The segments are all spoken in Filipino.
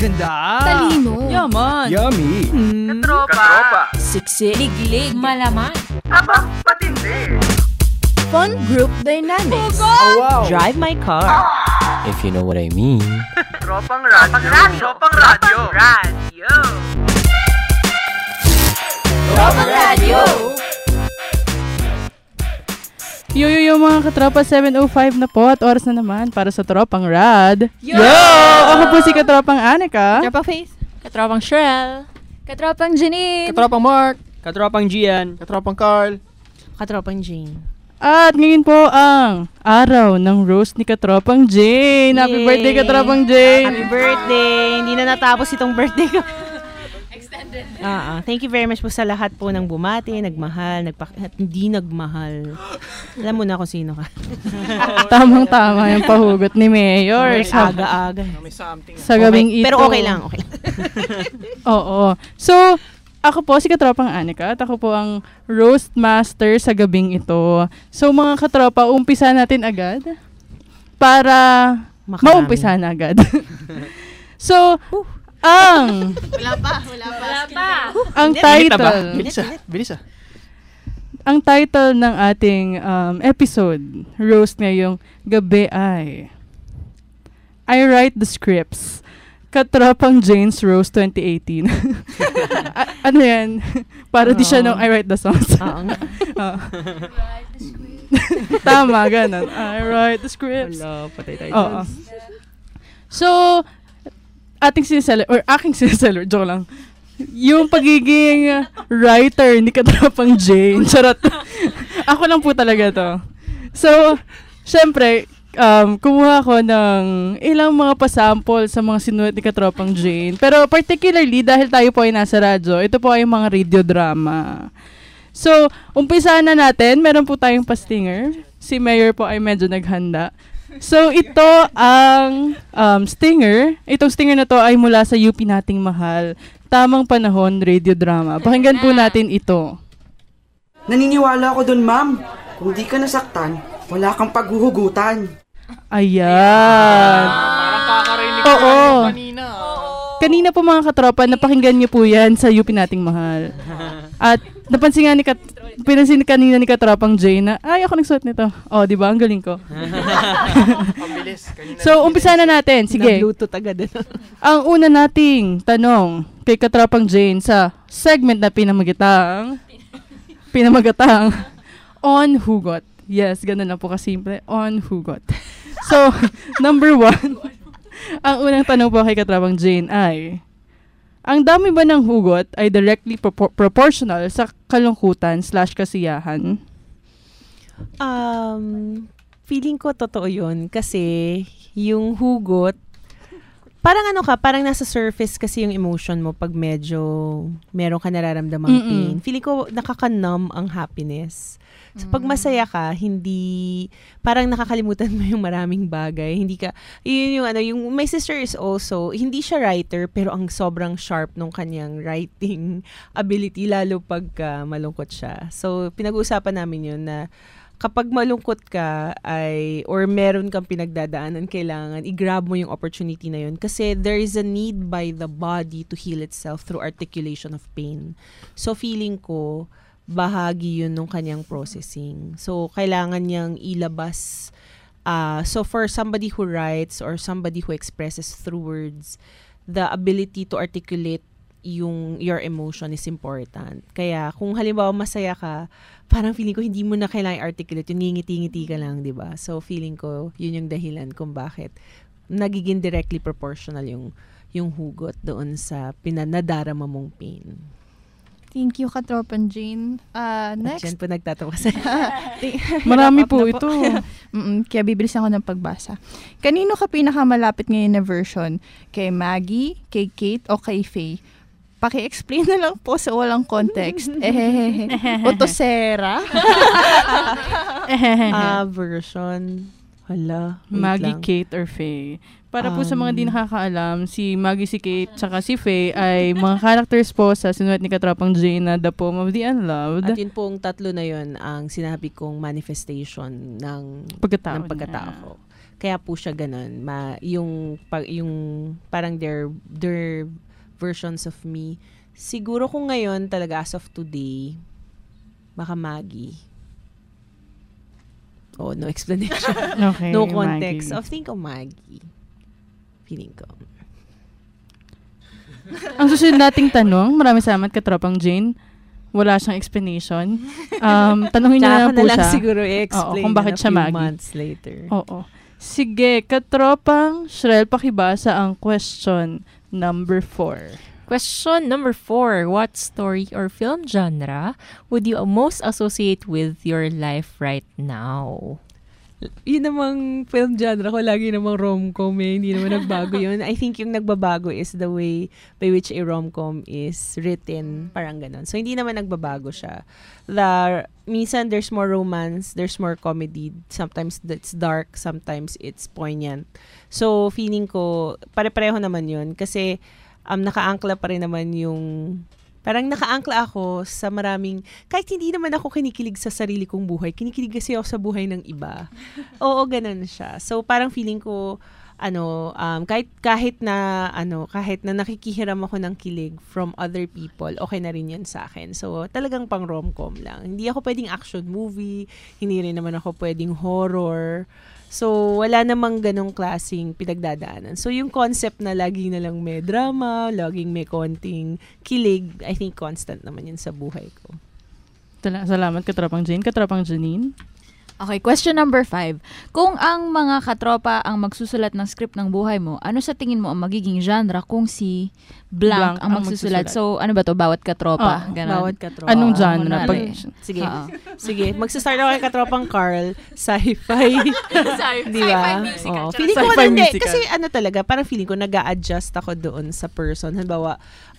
Maganda. Talino. Yaman. Yummy. Katropa. Siksik. Liglig. Malaman. Aba, patindi. Fun group dynamics. Oh, wow. Drive my car. If you know what I mean. Tropang radyo. Tropang radyo. Tropang radyo. Yo mga katropa, 7:05 na po at oras na naman para sa Tropang Rad. Yo! Ako po si Katropang Anika. Katropang Faith. Katropang Shrel. Katropang Janine. Katropang Mark. Katropang Gian. Katropang Carl. Katropang Jane. At ngayon po ang araw ng roast ni Katropang Jane. Happy Yay! birthday, Katropang Jane! Happy birthday! Hindi na natapos itong birthday ko. Extended. Thank you very much po sa lahat po ng bumati, nagmahal, at hindi nagmahal. Alam mo na kung sino ka. Tamang-tama yung pahugot ni Mayor. Aga-aga. Sa gabing ito. Pero okay lang. Oo. So, ako po si Katropang Anika at ako po ang roast master sa gabing ito. So, mga katropa, umpisa natin agad para maumpisa na agad. So, Wala pa. Ang title. Bilis ah. Ang title ng ating episode, roast ngayong gabi ay I Write the Scripts. Katropang Jane's Roast 2018. Ano yan? Para di siya nung I Write the Songs. Tama, ganun. I Write the Scripts. Wala, patay tayo. So, aking siniseller, joke lang. Yung pagiging writer ni Katropang Jane. Charot. Ako lang po talaga to. So, syempre, kumuha ko ng ilang mga pasample sa mga sinulat ni Katropang Jane. Pero particularly, dahil tayo po ay nasa radyo, ito po ay mga radio drama. So, umpisa na natin. Meron po tayong pastinger. Si Mayor po ay medyo naghanda. So, ito ang stinger. Itong stinger na to ay mula sa UP nating mahal. Tamang Panahon Radio Drama. Pakinggan po natin ito. Naniniwala ako dun, ma'am. Kung di ka nasaktan, wala kang paghuhugutan. Ayan. Parang kakarinig Oo. kanina. Kanina po mga katropa, napakinggan niyo po yan sa UP nating mahal. At napansin nga pinansin kanina ni Katropang Jane na, ay, ako nagsuot nito. Oh, di ba? Ang galing ko. Pabilis. So, umpisa na natin. Sige. Nag-bluetooth agad. Ang una nating tanong kay Katropang Jane sa segment na pinamagatang On Hugot. Yes, ganun lang po kasimple. On Hugot. So, number 1, ang unang tanong po kay Katropang Jane ay, ang dami ba ng hugot ay directly proportional sa kalungkutan/kasiyahan? Feeling ko totoo yun kasi yung hugot, parang nasa surface kasi yung emotion mo pag medyo meron ka nararamdamang pain. Feeling ko nakaka-numb ang happiness. So pag masaya ka, hindi, parang nakakalimutan mo yung maraming bagay. Hindi ka, yung my sister is also, hindi siya writer, pero ang sobrang sharp nung kanyang writing ability, lalo pag malungkot siya. So pinag-uusapan namin yun na kapag malungkot ka or meron kang pinagdadaanan, kailangan i-grab mo yung opportunity na yun kasi there is a need by the body to heal itself through articulation of pain. So feeling ko, bahagi yun nung kanyang processing. So, kailangan niyang ilabas. So, for somebody who writes or somebody who expresses through words, the ability to articulate your emotion is important. Kaya, kung halimbawa masaya ka, parang feeling ko hindi mo na kailangan articulate. Yung ngingiti-ngiti ka lang, di ba? So, feeling ko, yun yung dahilan kung bakit nagiging directly proportional yung hugot doon sa pinanadarama mong pain. Thank you, Katropang Jane. Next. Diyan po nagtatawa sa'yo. Marami po ito. Kaya bibilis ako ng pagbasa. Kanino ka pinakamalapit ngayon na version? Kay Maggie, kay Kate, o kay Faye? Paki-explain na lang po sa walang context. Otosera? Version. Hala. Maggie, Kate, or Faye. Para po sa mga di nakakaalam, si Maggie, si Kate, tsaka si Faye ay mga characters po sa sinulat ni Katropang Jane na The Poem of the Unloved. At yun pong tatlo na yun ang sinabi kong manifestation ng pagkatao ko. Kaya po siya ganun. Yung parang their versions of me. Siguro kung ngayon talaga as of today, baka Maggie. Oh, no explanation. Okay, No context. Maggie. Think of Maggie. Feeling ko. Ang susunod nating tanong, maraming salamat Katropang Jane. Wala siyang explanation. Tanungin niyo na Tsaka po na lang siya. siguro i-explain Oo, kung bakit in a siya few Maggie. months later. Oo. Sige, Katropang Shrel, pakibasa ang question number 4. Question number 4. What story or film genre would you most associate with your life right now? Yun namang film genre ko, lagi namang rom-com hindi naman nagbago yun. I think yung nagbabago is the way by which a rom-com is written, parang ganun. So, hindi naman nagbabago siya. Minsan, there's more romance, there's more comedy, sometimes it's dark, sometimes it's poignant. So, feeling ko, pare-pareho naman yun, kasi nakaangkla pa rin naman parang nakaangkla ako sa maraming, kahit hindi naman ako kinikilig sa sarili kong buhay, kinikilig kasi ako sa buhay ng iba. Oo, ganun siya. So, parang feeling ko, kahit na nakikihiram ako ng kilig from other people, okay na rin yun sa akin. So, talagang pang rom-com lang. Hindi ako pwedeng action movie, hindi rin naman ako pwedeng horror. So, wala namang ganong klaseng pinagdadaanan. So, yung concept na laging na lang may drama, laging may konting kilig, I think constant naman yun sa buhay ko. Salamat, Katropang Jane. Katropang Janine? Okay, question number 5. Kung ang mga katropa ang magsusulat ng script ng buhay mo, ano sa tingin mo ang magiging genre kung si blank ang magsusulat? So, ano ba to? Bawat katropa? Ganun. Bawat katropa. Anong genre? Sige. Sige. Magsastart ako kay katropang Carl. Sci-fi. Di ba? Oo. Feeling ko Sci-fi hindi. musical. Kasi talaga, parang feeling ko nag-a-adjust ako doon sa person. Halimbawa,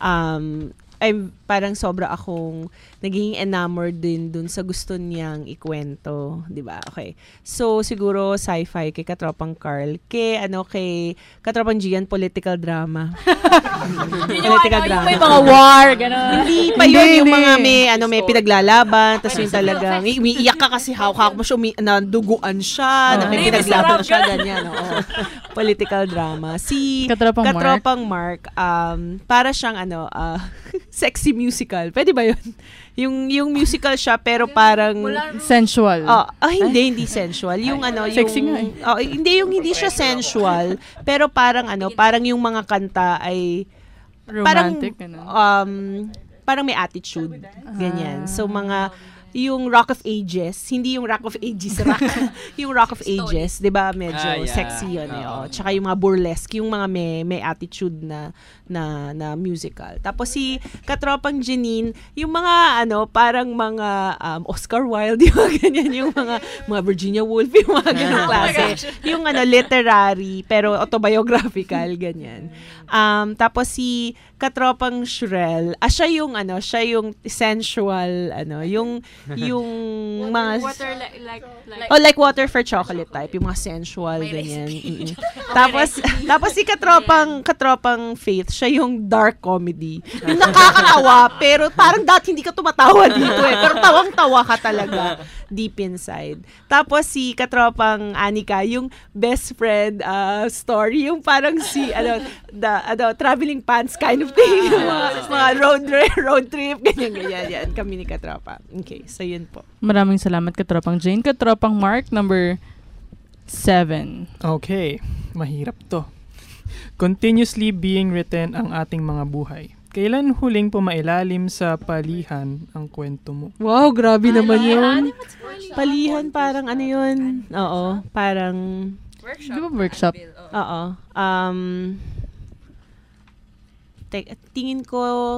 parang sobra akong naging enamored din dun sa gusto niyang ikwento, 'di ba? Okay. So siguro sci-fi kay Katropang Carl, kay Katropang Gian, political drama. Political drama. May mga war, gano'n. Hindi pa yun yung mga may pinaglalaban, tapos yung talagang umiiyak ka kasi hawak mo siya, naduguan siya, na may pinaglaban siya, ganyan. Oo. Political drama. Si Katropang Mark, para siyang sexy musical. Pwede ba yun? Yung musical siya pero parang sensual. Hindi sensual. Yung sexy nga hindi siya sensual, pero parang parang yung mga kanta ay romantic, parang may attitude. Ganyan. So yung Rock of Ages, hindi yung Rock of Ages, yung Rock of Ages, 'di ba? Medyo sexy 'yun Tsaka yung mga burlesque, yung mga may attitude na musical. Tapos si Katropang Janine, yung mga parang mga Oscar Wilde, yung ganyan, yung mga Virginia Woolf, yung mga ganung klase. Yung literary pero autobiographical ganyan. Tapos si Katropang Shrel, siya yung sensual yung mga Water like water for chocolate type, yung mga sensual ganyan. Tapos si Katropang Faith, siya yung dark comedy. Yung nakakatawa pero parang dati hindi ka tumatawa dito pero tawang-tawa ka talaga deep inside. Tapos si Katropang Anika, yung best friend story, yung parang si traveling pants kind of thing. mga road trip, ganyan. Kami ni Katropa. Okay, so yun po. Maraming salamat, Katropang Jane. Katropang Mark, number 7. Okay, mahirap to. Continuously being written ang ating mga buhay. Kailan huling pumailalim sa palihan ang kwento mo? Wow, grabe naman yun. Palihan, parang yun? Oo, parang Di ba workshop? Oo. Tingin ko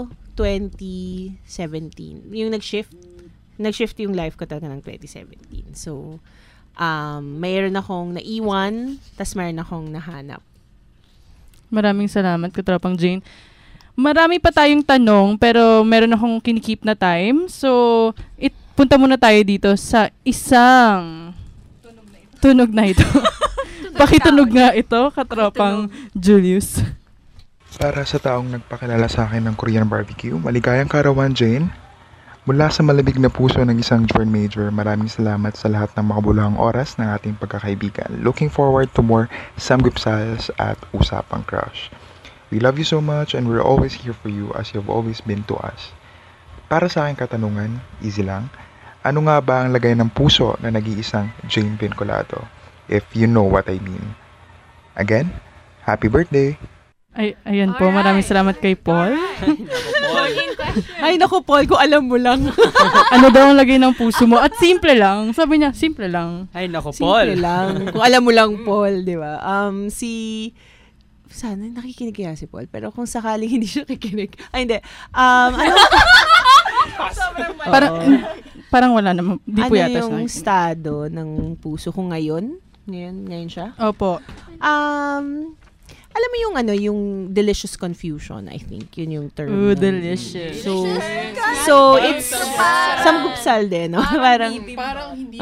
2017. Yung nag-shift yung life ko talaga ng 2017. So, mayroon akong naiwan, tas mayroon akong nahanap. Maraming salamat, Katropang Jane. Marami pa tayong tanong, pero meron akong kinikip na time. So, punta muna tayo dito sa isang tunog na ito. Pakitunog nga ito, Katropang Julius. Para sa taong nagpakilala sa akin ng Korean barbecue, maligayang karawan, Jane. Mula sa malamig na puso ng isang Jorn Major, maraming salamat sa lahat ng makabuluhang oras ng ating pagkakaibigan. Looking forward to more Samgupsals at Usapang Crush. We love you so much and we're always here for you as you've always been to us. Para sa aking katanungan, easy lang, ano nga ba ang lagay ng puso na nag-iisang Jane Vinculado? If you know what I mean. Again, happy birthday! Ayan po, maraming salamat kay Paul. Ay, naku, Paul, kung alam mo lang. Ano daw ang lagay ng puso mo? At simple lang. Sabi niya, simple lang. Ay, nako, Paul. Simple lang. Kung alam mo lang, Paul, di ba? Sana nakikinig kaya si Paul. Pero kung sakaling hindi siya nakikinig. Ay, hindi. Parang wala naman. Di po yata ano yung estado ng puso ko ngayon? Ngayon siya? Opo. Alam mo yung yung delicious confusion, I think. Yun yung term. Ooh, delicious. So it's samgupsal din, no? Parang hindi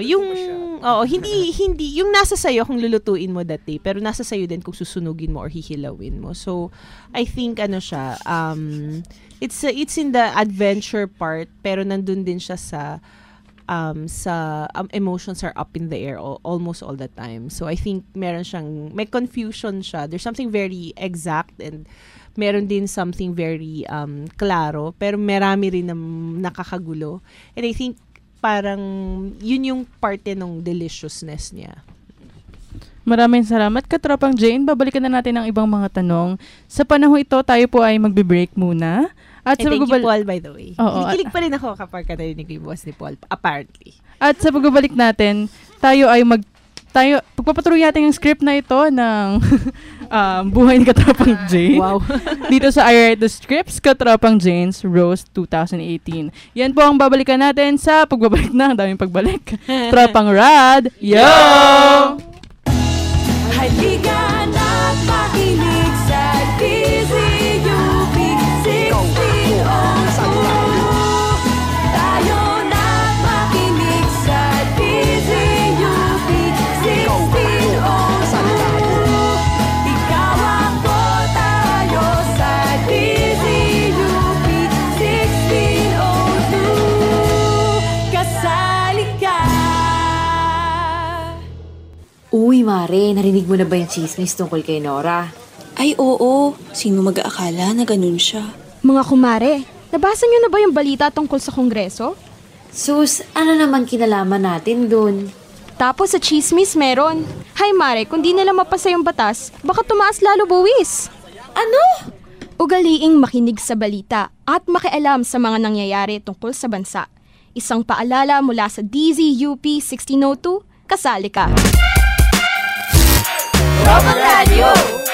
hindi yung nasa sayo kung lulutuin mo that day, pero nasa sayo din kung susunugin mo or hihilawin mo. So I think siya, it's in the adventure part, pero nandun din siya sa emotions are up in the air almost all the time. So I think may confusion siya. There's something very exact and meron din something very klaro, pero marami rin na nakakagulo. And I think parang yun yung parte ng deliciousness niya. Maraming salamat, Katropang Jane. Babalikan na natin ang ibang mga tanong. Sa panahon ito, tayo po ay magbe-break muna. At thank you, Paul, by the way. Kinikilig pa rin ako kapag narinig yung boss ni Paul, apparently. At sa pagbabalik natin, pagpapatuloy natin yung script na ito ng Buhay ni Katropang Jane. Wow. Dito sa I Write the Scripts, Katropang Jane's Roast 2018. Yan po ang babalikan natin sa pagbabalik na. Ang daming pagbalik. Tropang Rad. Yo! Halikan at makinig sa DZUP 1602. Tayo na makinig sa DZUP 1602. Ikaw ako, tayo sa DZUP 1602. Kasali ka. Uy, Mare, narinig mo na ba yung chismis tungkol kay Nora? Ay, oo. Sino mag-aakala na ganun siya? Mga kumare, nabasa niyo na ba yung balita tungkol sa Kongreso? Sus, ano naman kinalaman natin dun? Tapos sa chismis meron. Hay Mare, kung di nila mapasa yung batas, baka tumaas lalo buwis. Ano? Ugaliing makinig sa balita at makialam sa mga nangyayari tungkol sa bansa. Isang paalala mula sa DZUP 1602, kasali ka. Tropang Radio!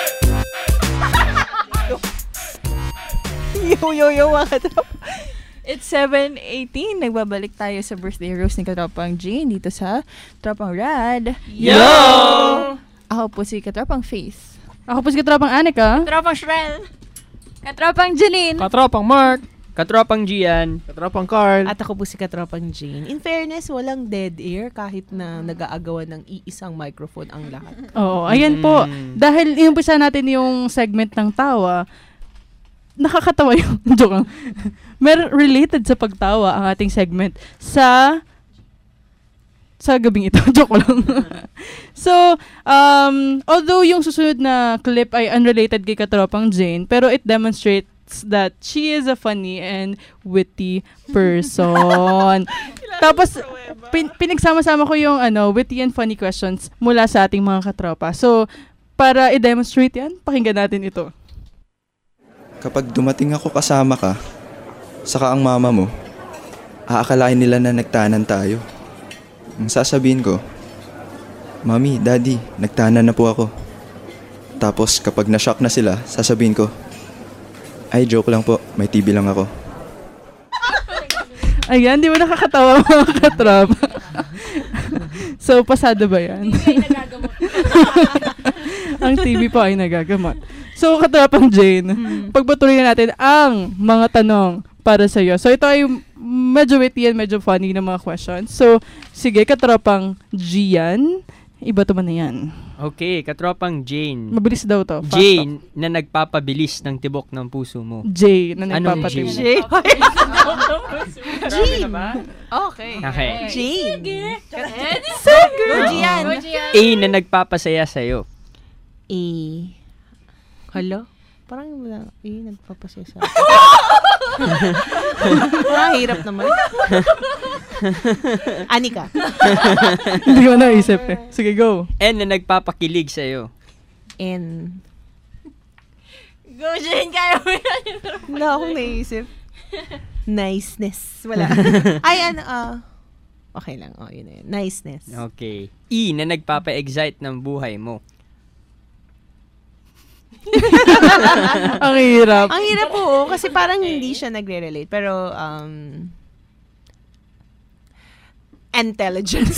Yo, mga katrop. It's 7:18. Nagbabalik tayo sa birthday roast ni Katropang Jane dito sa Tropang Rad. Yo! Ako po si Katropang Faith. Ako po si Katropang Anika. Katropang Shrel. Katropang Janine. Katropang Mark. Katropang Gian. Katropang Carl. At ako po si Katropang Jane. In fairness, walang dead air kahit na nag-aagawan ng iisang microphone ang lahat. Oo, ayan po. Dahil inumpisa natin yung segment ng tawa, nakakatawa yung joke lang. Meron related sa pagtawa ang ating segment sa gabing ito. Joke lang. So, although yung susunod na clip ay unrelated kay Katropang Jane, pero it demonstrates that she is a funny and witty person. Tapos, pinagsama-sama ko yung witty and funny questions mula sa ating mga katropa. So, para i-demonstrate yan, pakinggan natin ito. Kapag dumating ako kasama ka, saka ang mama mo, aakalain nila na nagtanan tayo. Ang sasabihin ko, Mami, Daddy, nagtanan na po ako. Tapos kapag na-shock na sila, sasabihin ko, ay, joke lang po, may TV lang ako. Ayan, di ba nakakatawa mga katropa? So, pasado ba yan? TV ay nagagamot. Ang TV po ay nagagamot. So, Katropang Jane, pagpatuloy natin ang mga tanong para sa iyo. So, ito ay medyo witty and medyo funny na mga questions. So, sige, Katropang Gian, Iba to man na yan. Okay, katropang Jane. Mabilis daw to. Fast Jane na nagpapabilis ng tibok ng puso mo. J na Anong nagpapatibok. J? Jane. Okay. Okay. Jane. Go, Gian. A na nagpapasaya sa'yo. A. Hala? Parang wala. A, nagpapasaya sa parang hirap naman. Anika. Hindi ko naisip eh. Sige, go. N na nagpapakilig sa'yo. N. Go, Jane, kaya mo yan. Wala akong naisip. Niceness. Wala. Ay, okay lang. Yun na yun. Niceness. Okay. E na nagpapa-excite ng buhay mo. Ang hirap. Ang hirap po, kasi parang hindi siya nagre-relate. Pero, intelligence.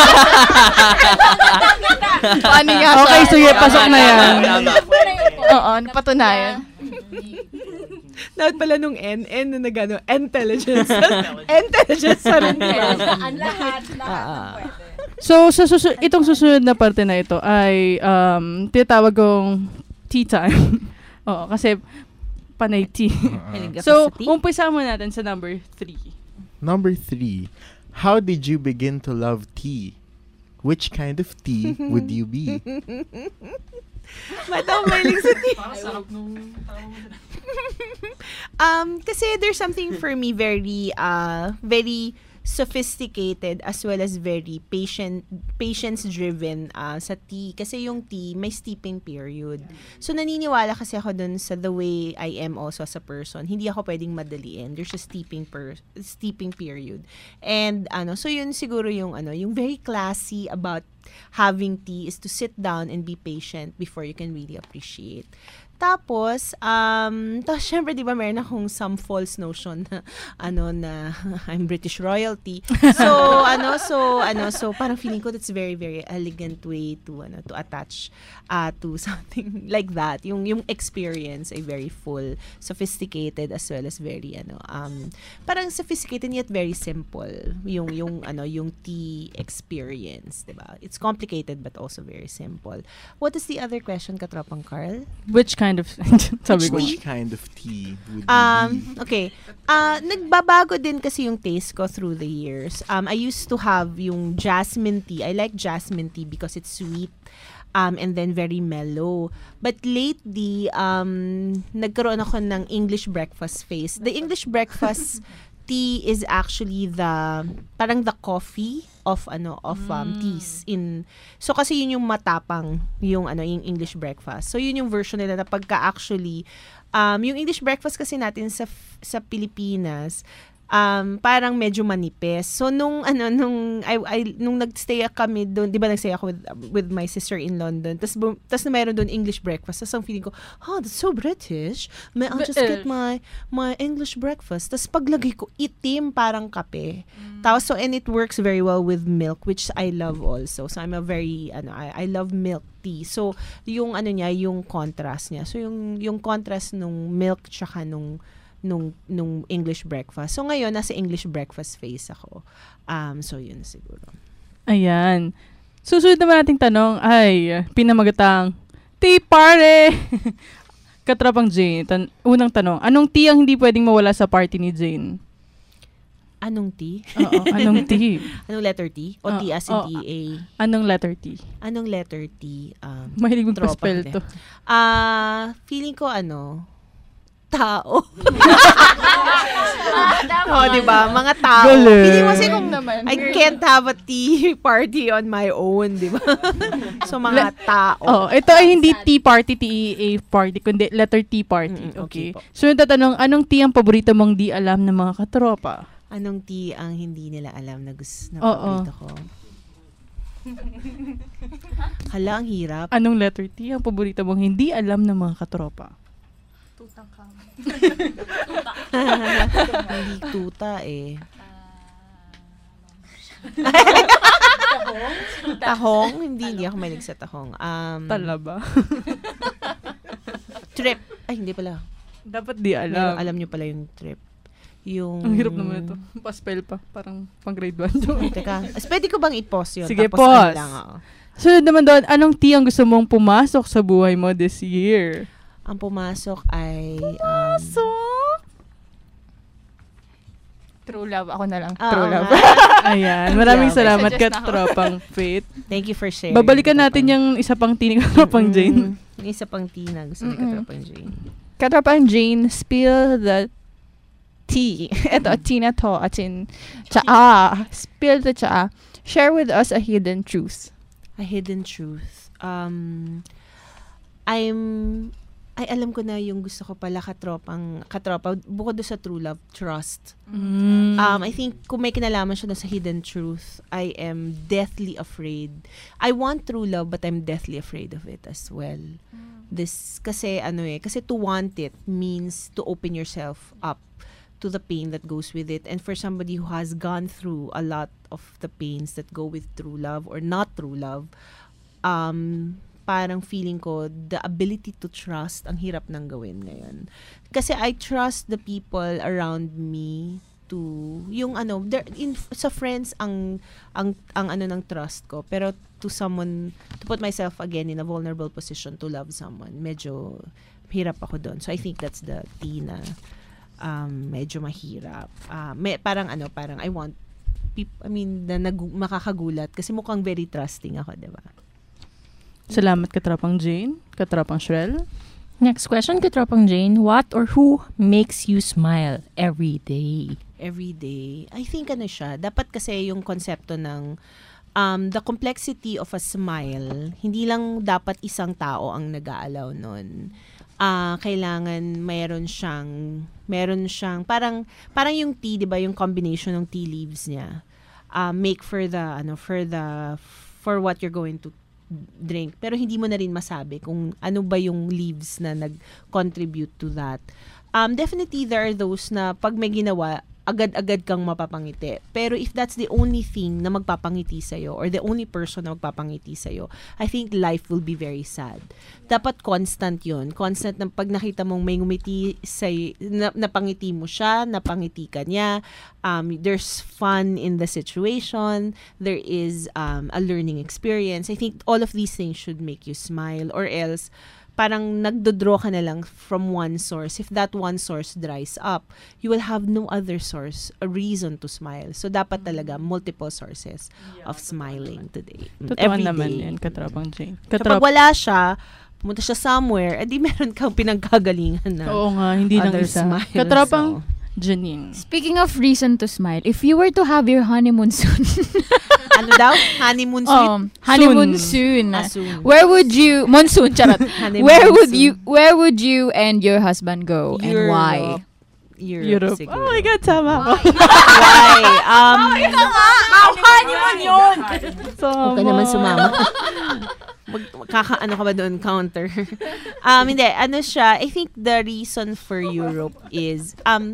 Paano nga siya? Okay, sige, pasok na yan. Oo, napatunayan. Dapat pala nung N na nagano, intelligence. Intelligence pa rin. Ang lahat ng pwede. So, itong susunod na parte na ito ay tinatawag kong tea time. Oo, kasi panay tea. So, umpisa mo natin sa number 3. Number 3. How did you begin to love tea? Which kind of tea would you be? Mahilig sa tea. Kasi there's something for me very sophisticated as well as very patience-driven sa tea. Kasi yung tea, may steeping period. So, naniniwala kasi ako dun sa the way I am also as a person. Hindi ako pwedeng madaliin. There's a steeping period. And, so yun siguro yung very classy about having tea is to sit down and be patient before you can really appreciate. Tapos syempre, di ba, meron akong some false notion na, na I'm British royalty. So parang feeling ko that's very, very elegant way to attach to something like that. Yung experience ay very full, sophisticated as well as very, parang sophisticated yet very simple. Yung tea experience, di ba? It's complicated but also very simple. What is the other question, Katropang Carl? Which kind of Which kind of tea would you be? Okay. Nagbabago din kasi yung taste ko through the years. I used to have yung jasmine tea. I like jasmine tea because it's sweet and then very mellow. But lately, nagkaroon ako ng English breakfast phase. The English breakfast tea is actually parang the coffee of teas so kasi yun yung matapang yung English breakfast. So yun yung version nila na pagka actually yung English breakfast kasi natin sa Pilipinas parang medyo manipis. So nung nagstay kami doon, 'di ba nagstay ako with my sister in London. Tas mayroon doon English breakfast. Tas ang feeling ko, that's so British. May I'll just get my English breakfast. Tas paglagay ko, itim parang kape. Tapos and it works very well with milk, which I love also. So I'm a very I love milk tea. So yung niya, yung contrast niya. So yung contrast nung milk tsaka nung English breakfast. So ngayon nasa English breakfast phase ako. So yun siguro. Ayan. Susunod naman nating tanong ay pinamagatang tea party. Katropang Jane, unang tanong, anong tea ang hindi pwedeng mawala sa party ni Jane? Anong tea? Oo, anong tea? Anong letter T? O T as in T-A? Anong letter T? Anong letter T? Mahilig mong pa-spell to. Feeling ko tao. Diba? Mga tao. Hindi mo kasi kung I can't have a tea party on my own, diba? So, mga tao. Ito ay hindi tea party, T-E-A party, kundi letter T party. Okay. So, yung tatanong, anong tea ang paborito mong di alam ng mga katropa? Anong tea ang hindi nila alam na paborito ko? Hala, ang hirap. Anong letter T ang paborito mong hindi alam ng mga katropa? Hindi tuta eh. Tahong? Hindi ako mahilig sa tahong. Talaba? Trip. Ay, hindi pala. Dapat di alam. Alam nyo pala yung trip. Ang hirap naman ito. Pa-spell pa. Parang pang grade 1. Teka. Pwede ko bang i-pause yun? Sige, tapos pause. Lang ako. Sunod naman doon, anong tea ang gusto mong pumasok sa buhay mo this year? Ang pumasok ay... True love. Ako na lang. Oo True love. Ayan. Maraming Yeah, salamat may suggest na ako. Katropang Faith. Thank you for sharing. Babalikan natin yung isa pang tea ni Katropang Jane. Yung isa pang tea na gusto ni Katropang Jane. Katropang Jane, spill the tea. Ito, tea na to. At in, tsaa. Spill the tsaa. Share with us a hidden truth. A hidden truth. Ay, alam ko na yung gusto ko pala katropa, bukod doon sa true love, trust. I think kung may kinalaman siya sa hidden truth, I am deathly afraid. I want true love, but I'm deathly afraid of it as well. Kasi to want it means to open yourself up to the pain that goes with it. And for somebody who has gone through a lot of the pains that go with true love or not true love, parang feeling ko, the ability to trust, ang hirap nang gawin ngayon. Kasi I trust the people around me to, sa friends, ang ng trust ko. Pero to someone, to put myself again in a vulnerable position to love someone, medyo hirap ako doon. So I think that's the tea na medyo mahirap. Parang I want makakagulat kasi mukhang very trusting ako, diba? Salamat Katropang Jane. Katropang Shrel. Next question, Katropang Jane. What or who makes you smile every day? Every day. I think siya. Dapat kasi yung konsepto ng the complexity of a smile, hindi lang dapat isang tao ang nag-aalaw nun. Kailangan meron siyang parang yung tea, 'di ba, yung combination ng tea leaves niya. Make for what you're going to drink. Pero hindi mo na rin masabi kung ano ba yung leaves na nag-contribute to that. Definitely, there are those na pag may ginawa, agad-agad kang mapapangiti. Pero if that's the only thing na magpapangiti sa'yo or the only person na magpapangiti sa'yo, I think life will be very sad. Dapat constant yun. Constant na pag nakita mong may ngumiti sa'yo, napangiti mo siya, napangiti ka niya, there's fun in the situation, there is a learning experience. I think all of these things should make you smile, or else parang nagdodraw ka na lang from one source. If that one source dries up, you will have no other source, a reason to smile. So, dapat talaga multiple sources of smiling today. Totoo naman yan, Katropang Jane. Kapag wala siya, pumunta siya somewhere, edi meron kang pinanggagalingan na. Oo nga, hindi lang isa. Katropang Janine. Speaking of reason to smile, if you were to have your honeymoon soon, ano daw? Honeymoon soon? Honeymoon soon. Soon. Where would you, monsoon, charot. Where would you and your husband go, and why? Europe. Oh my God, sama ako. Why? Honeymoon yun! Huwag ka naman sumama. Ano ka ba doon? Counter. Hindi. Ano siya, I think the reason for Europe is,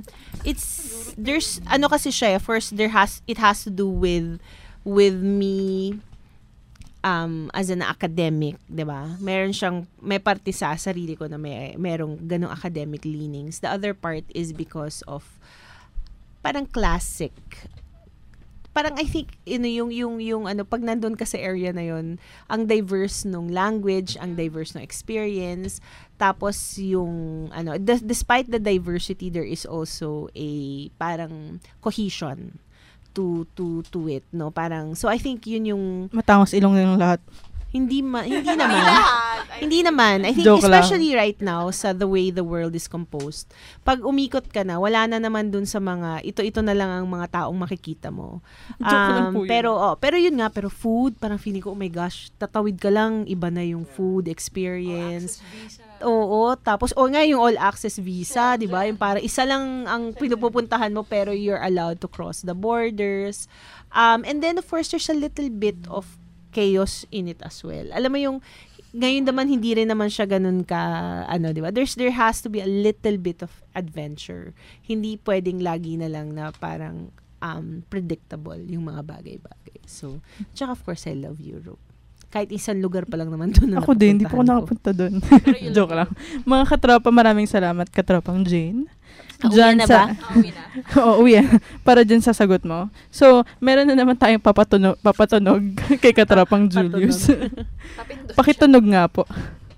kasi siya, first, it has to do with me as an academic, 'di ba? May parte sa sarili ko na merong ganong academic leanings. The other part is because of parang classic. Parang I think yung pag nandun ka sa area na yon, ang diverse nung language, ang diverse ng experience, tapos yung despite the diversity, there is also a parang cohesion to it, no? Parang, so I think yun yung matangos ilong ng lahat. Hindi naman. I think joke especially lang. Right now sa the way the world is composed. Pag umikot ka na, wala na naman dun sa mga ito na lang ang mga taong makikita mo. Pero yun nga, pero food, parang feeling ko, oh my gosh, tatawid ka lang, iba na yung food experience. Oo, tapos nga yung all access visa, 'di ba? Yung para isa lang ang pinupupuntahan mo pero you're allowed to cross the borders. And then of course there's a little bit of chaos in it as well. Alam mo yung ngayon naman hindi rin naman siya ganun ka 'di ba? There has to be a little bit of adventure. Hindi pwedeng lagi na lang na parang predictable yung mga bagay-bagay. So, tsaka of course I love Europe. Kahit isang lugar pa lang naman doon. Ako din, hindi po ako nakapunta doon. Joke lang. Mga katropa, maraming salamat, Katropang Jane. Dyan na sa... ba? Oo, uwi na. Para dyan sa sagot mo. So, meron na naman tayong papatunog kay Katropang Julius. Pakitunog nga po.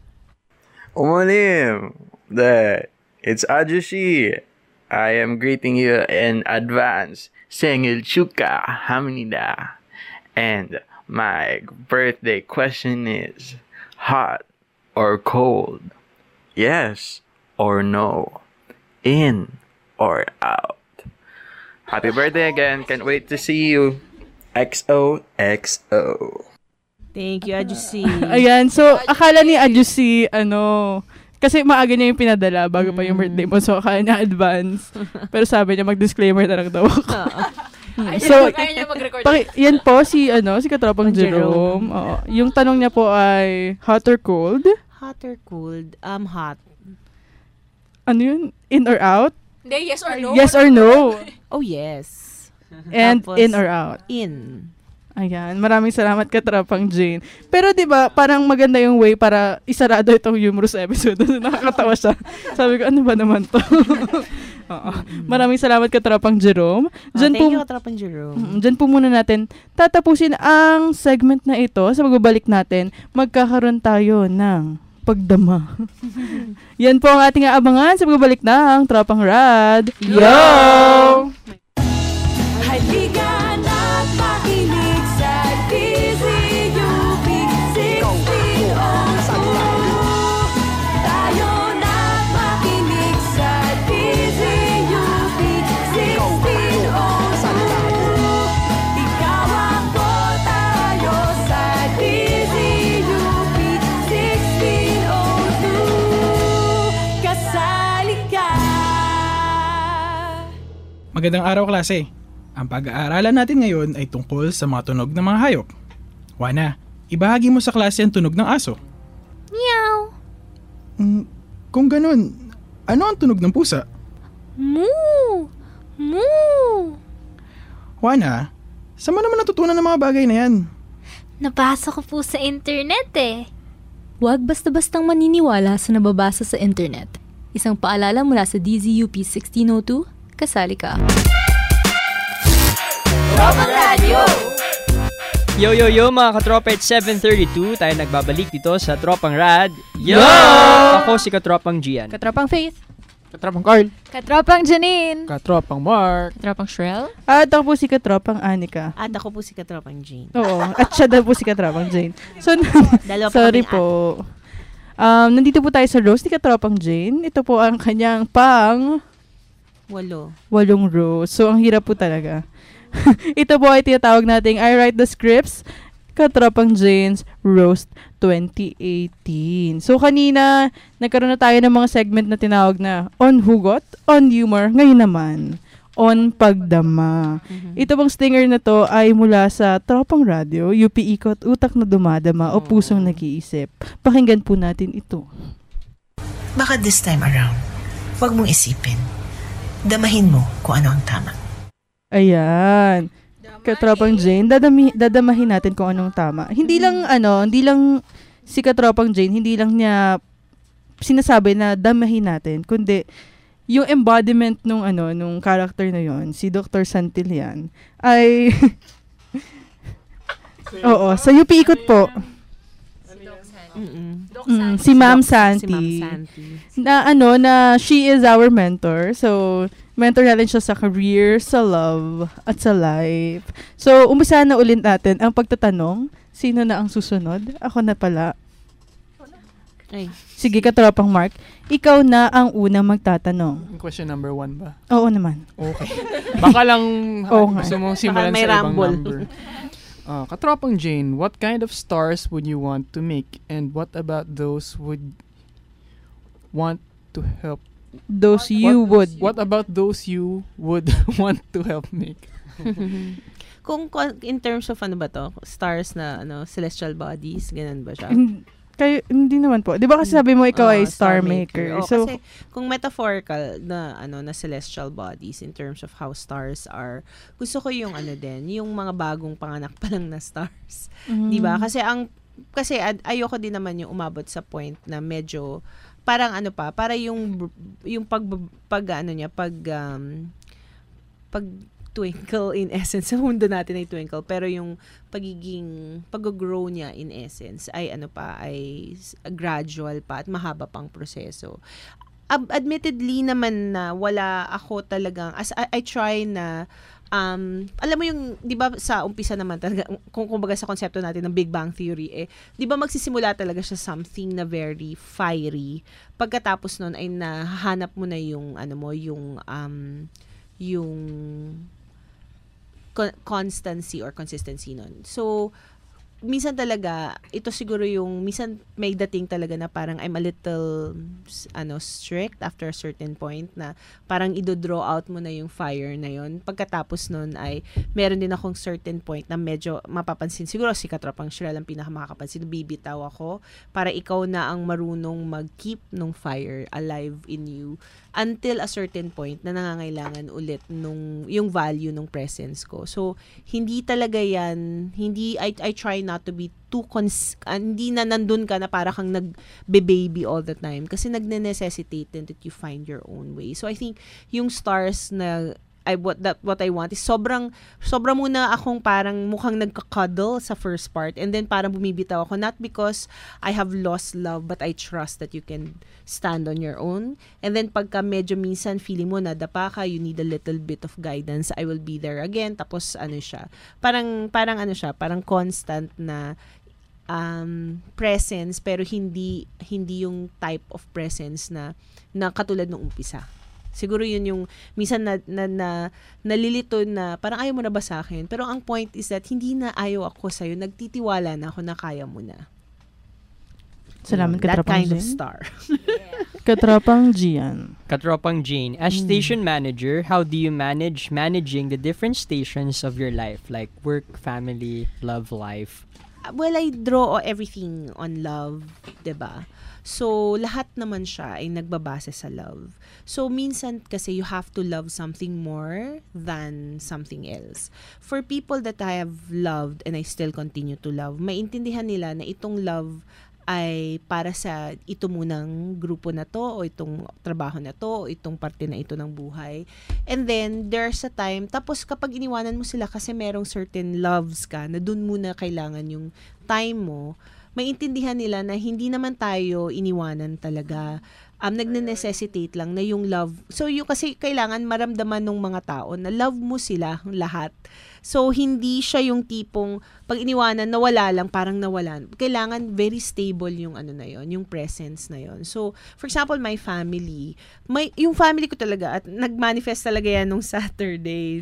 Umanim. It's Ajushi. I am greeting you in advance. Sengil Chuka Hamnida. And my birthday question is, hot or cold? Yes or no? In or out? Happy birthday again. Can't wait to see you. XOXO. Thank you, Ajusi. Ayan, so akala ni Ajusi, kasi maaga niya yung pinadala bago pa yung birthday mo. So, akala niya advance. Pero sabi niya, mag-disclaimer na lang daw ako. So, yan po, si Katropang Jerome. Yung tanong niya po ay, hot or cold? Hot or cold? Hot. Ano yun? In or out? Hindi, yes or no? Yes or no? Oh, yes. And Tapos, in or out? In. Ayan, maraming salamat Katropang Jane. Pero 'di ba, parang maganda yung way para isarado itong humorous episode. Nakakatawa siya. Sabi ko, ano ba naman 'to? Oo. Maraming salamat Katropang Jerome. Thank you Katropang Jerome. Diyan po muna natin tatapusin ang segment na ito. Sa pagbabalik natin, magkakaroon tayo ng pagdama. Yan po ang ating aabangan sa pagbabalik ng Tropang Rad. Yo! Halika na't makinig sa DZUP 1602. Tayo na't makinig sa DZUP 1602. Ikaw ako, tayo sa DZUP 1602. Kasali ka. Magandang araw, klase. Ang pag-aaralan natin ngayon ay tungkol sa mga tunog ng mga hayop. Juana, ibahagi mo sa klase ang tunog ng aso. Meow. Kung ganun, ano ang tunog ng pusa? Moo. Moo. Juana, saan mo naman natutunan ng mga bagay na yan? Nabasa ko po sa internet eh. Huwag basta-bastang maniniwala sa nababasa sa internet. Isang paalala mula sa DZUP 1602, kasali ka. Tropang Radio! Yo mga katropa, it's 7:32. Tayo nagbabalik dito sa Tropang Rad. Yo! Ako si Katropang Gian. Katropang Faith. Katropang Carl. Katropang Janine. Katropang Mark. Katropang Shrel. At ako po si Katropang Anika. At ako po si Katropang Jane. Oo. At siya daw po si Katropang Jane. So, sorry po. Nandito po tayo sa roast ni Katropang Jane. Ito po ang kanyang walong roast. So, ang hirap po talaga. Ito po ay tinatawag nating I Write the Scripts, Katropang Jane's Roast 2018. So kanina, nagkaroon na tayo ng mga segment na tinawag na On Hugot, On Humor, ngayon naman, On Pagdama. Ito bang stinger na to ay mula sa Tropang Radio, UP Ikot, Utak na Dumadama o Pusong Nag-iisip. Pakinggan po natin ito. Baka this time around, huwag mong isipin. Damahin mo kung ano ang tama. Ayan. Katropang Jane, dadamahin natin kung anong tama. Hindi lang si Katropang Jane, hindi lang niya sinasabi na damahin natin, kundi yung embodiment nung character na yon, si Dr. Santillan, ay oo, sa UP Ikot po. Si Ma'am Santi. Na she is our mentor. So, mentor natin siya sa career, sa love, at sa life. So, umpisa na ulit natin ang pagtatanong. Sino na ang susunod? Ako na pala. Ay. Sige, Katropang Mark. Ikaw na ang unang magtatanong. Question number 1 ba? Oo naman. Okay. Baka lang gusto mong simulan sa ibang rumble. number. Katropang Jane, what kind of stars would you want to make? And what about those would want to help? What about those you would want to help make? Kung in terms of stars na celestial bodies, ganun ba siya? Hindi naman po. 'Di ba kasi sabi mo ikaw ay star maker. So kasi kung metaphorical na na celestial bodies in terms of how stars are, gusto ko yung yung mga bagong panganak pa lang na stars. 'Di ba? Kasi ayoko din naman yung umabot sa point na medyo parang ano pa, para yung pag twinkle in essence, sa mundo natin ay twinkle, pero yung pag-grow niya in essence ay gradual pa at mahaba pang proseso. Admittedly naman na wala ako talagang, as I try na, alam mo yung, di ba sa umpisa naman talaga, kung kumbaga sa konsepto natin ng Big Bang Theory, di ba magsisimula talaga siya something na very fiery. Pagkatapos nun ay nahanap mo na yung, yung constancy or consistency nun. So, minsan talaga, ito siguro yung, minsan may dating talaga na parang I'm a little, strict after a certain point na parang ido-draw out mo na yung fire na yun. Pagkatapos nun ay, meron din akong certain point na medyo mapapansin. Siguro si Katropang Shirel ang pinakamakakapansin. Bibitaw ako para ikaw na ang marunong mag-keep nung fire alive in you until a certain point na nangangailangan ulit yung value nung presence ko. So, hindi talaga yan, I try not to be too hindi na nandun ka na para kang nagbe-baby all the time kasi nagne-necessitate din that you find your own way. So, I think yung stars na what I want is sobra muna akong parang mukhang nagka-cuddle sa first part and then parang bumibitaw ako, not because I have lost love but I trust that you can stand on your own. And then pagka medyo minsan feeling mo na dapa ka, you need a little bit of guidance, I will be there again. Tapos parang constant na presence pero hindi yung type of presence na katulad ng umpisa. Siguro yun yung minsan nalilito na parang ayaw mo na ba sa akin? Pero ang point is that hindi na ayaw ako sa'yo. Nagtitiwala na ako na kaya mo na. Salamat, That Katropang kind of Jane. star. Katropang Gian. Katropang Jane, as station manager, how do you managing the different stations of your life, like work, family, love life? Well, I draw everything on love, 'di ba? So, lahat naman siya ay nagbabase sa love. So, minsan kasi you have to love something more than something else. For people that I have loved and I still continue to love, maintindihan nila na itong love ay para sa ito munang grupo na to o itong trabaho na to o itong parte na ito ng buhay. And then, there's a time, tapos kapag iniwanan mo sila kasi merong certain loves ka na dun muna kailangan yung time mo, maintindihan nila na hindi naman tayo iniwanan talaga. Nagne-necessitate lang na yung love. So, yung kasi kailangan maramdaman ng mga tao na love mo sila lahat. So, hindi siya yung tipong pag iniwanan, nawala lang, parang nawalan. Kailangan very stable yung yung presence na yon. So, for example, my family, yung family ko talaga, at nag-manifest talaga yan nung Saturday,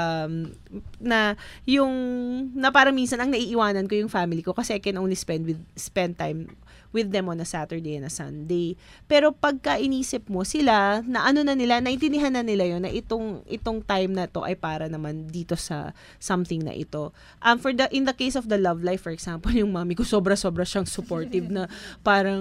na parang minsan ang naiiwanan ko yung family ko kasi I can only spend time with them on a Saturday and a Sunday. Pero pagka inisip mo sila, na naintindihan na nila yon na itong time na to ay para naman dito sa something na ito. In the case of the love life, for example, yung mami ko sobra-sobra siyang supportive na parang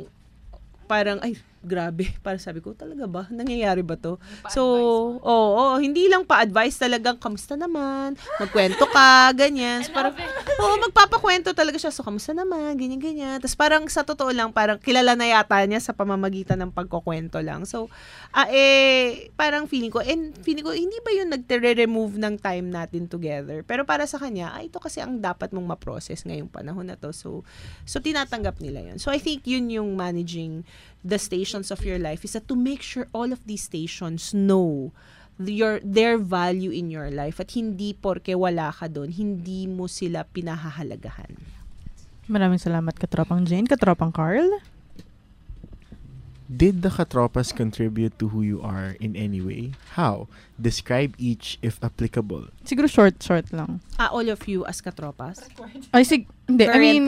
ay, grabe. Para sabi ko, talaga ba? Nangyayari ba to? So, hindi lang pa-advice talagang, kamusta naman? Magkwento ka, ganyan. So, parang, magpapakwento talaga siya. So, kamusta naman? Ganyan. Tapos parang sa totoo lang, parang kilala na yata niya sa pamamagitan ng pagkukwento lang. So, parang feeling ko, hindi ba yun nagre-remove ng time natin together? Pero para sa kanya, ito kasi ang dapat mong ma-process ngayong panahon na to. So tinatanggap nila yun. So, I think yun yung managing the stations of your life is that to make sure all of these stations know their value in your life at hindi porke wala ka doon, hindi mo sila pinahahalagahan. Maraming salamat, Katropang Jane. Katropang Carl? Did the Katropas contribute to who you are in any way? How? Describe each if applicable. Siguro short lang. All of you as Katropas? Hindi. I mean,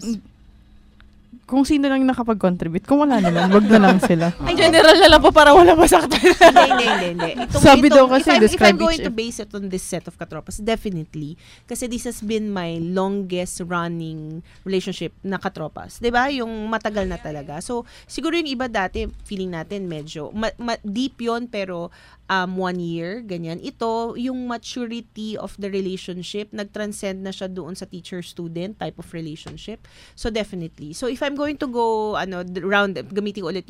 kung sino lang nakapag-contribute. Kung wala naman, wag na lang sila. Ay, general na lang po para wala masaktan. Hindi. Sabi daw kasi, if I'm going to base it on this set of Katropas, definitely. Kasi this has been my longest running relationship na Katropas. Diba? Yung matagal na talaga. So, siguro yung iba dati, feeling natin medyo deep yon pero 1 year, ganyan. Ito, yung maturity of the relationship, nag-transcend na siya doon sa teacher-student type of relationship. So, definitely. So, if I'm going to go, gamitin ko ulit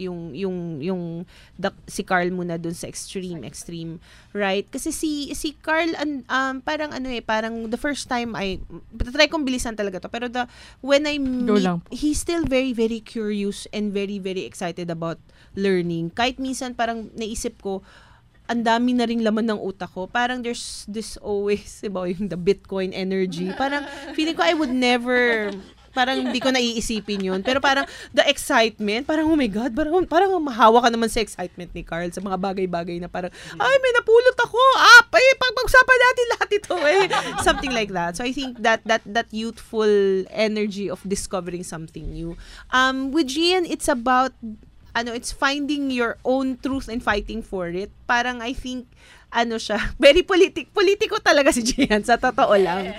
si Carl muna doon sa extreme, right? Kasi si Carl, parang the first time try kong bilisan talaga to, pero when I meet, he's still very, very curious and very, very excited about learning. Kahit minsan, parang naisip ko, ang dami na ring laman ng utak ko. Parang there's this always, diba, yung the Bitcoin energy. Parang feeling ko I would never, parang hindi ko naiisipin yun. Pero parang the excitement, parang oh my God, parang mahawa ka naman sa excitement ni Carl sa mga bagay-bagay na parang, ay, may napulot ako. Pag-usapan natin lahat ito Something like that. So I think that youthful energy of discovering something new. With Gian, it's about it's finding your own truth and fighting for it. Parang I think, siya, very politiko talaga si Gian, sa totoo lang.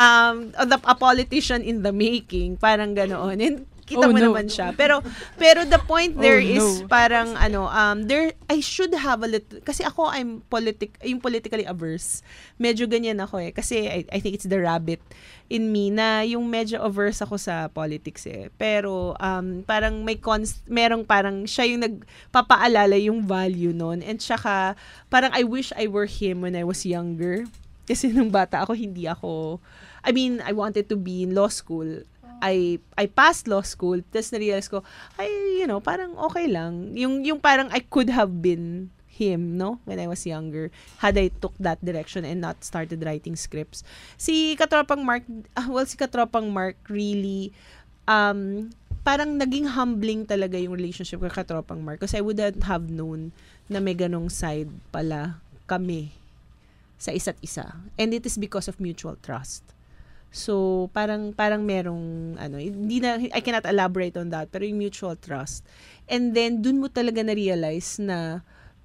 A politician in the making, parang ganoon. And kita mo naman siya. Pero the point there is parang I should have a little, kasi ako yung politically averse. Medyo ganyan ako kasi I think it's the rabbit in me na yung medyo averse ako sa politics Pero parang merong parang siya yung nagpapaalala yung value noon, and saka parang I wish I were him when I was younger. Kasi nung bata ako, I wanted to be in law school. I passed law school, tapos na-realize ko, parang okay lang. Yung parang I could have been him, no? When I was younger, had I took that direction and not started writing scripts. Si Katropang Mark really, parang naging humbling talaga yung relationship with Katropang Mark, kasi I wouldn't have known na may ganong side pala kami sa isa't isa. And it is because of mutual trust. So, parang merong, I cannot elaborate on that, pero yung mutual trust. And then, dun mo talaga na-realize na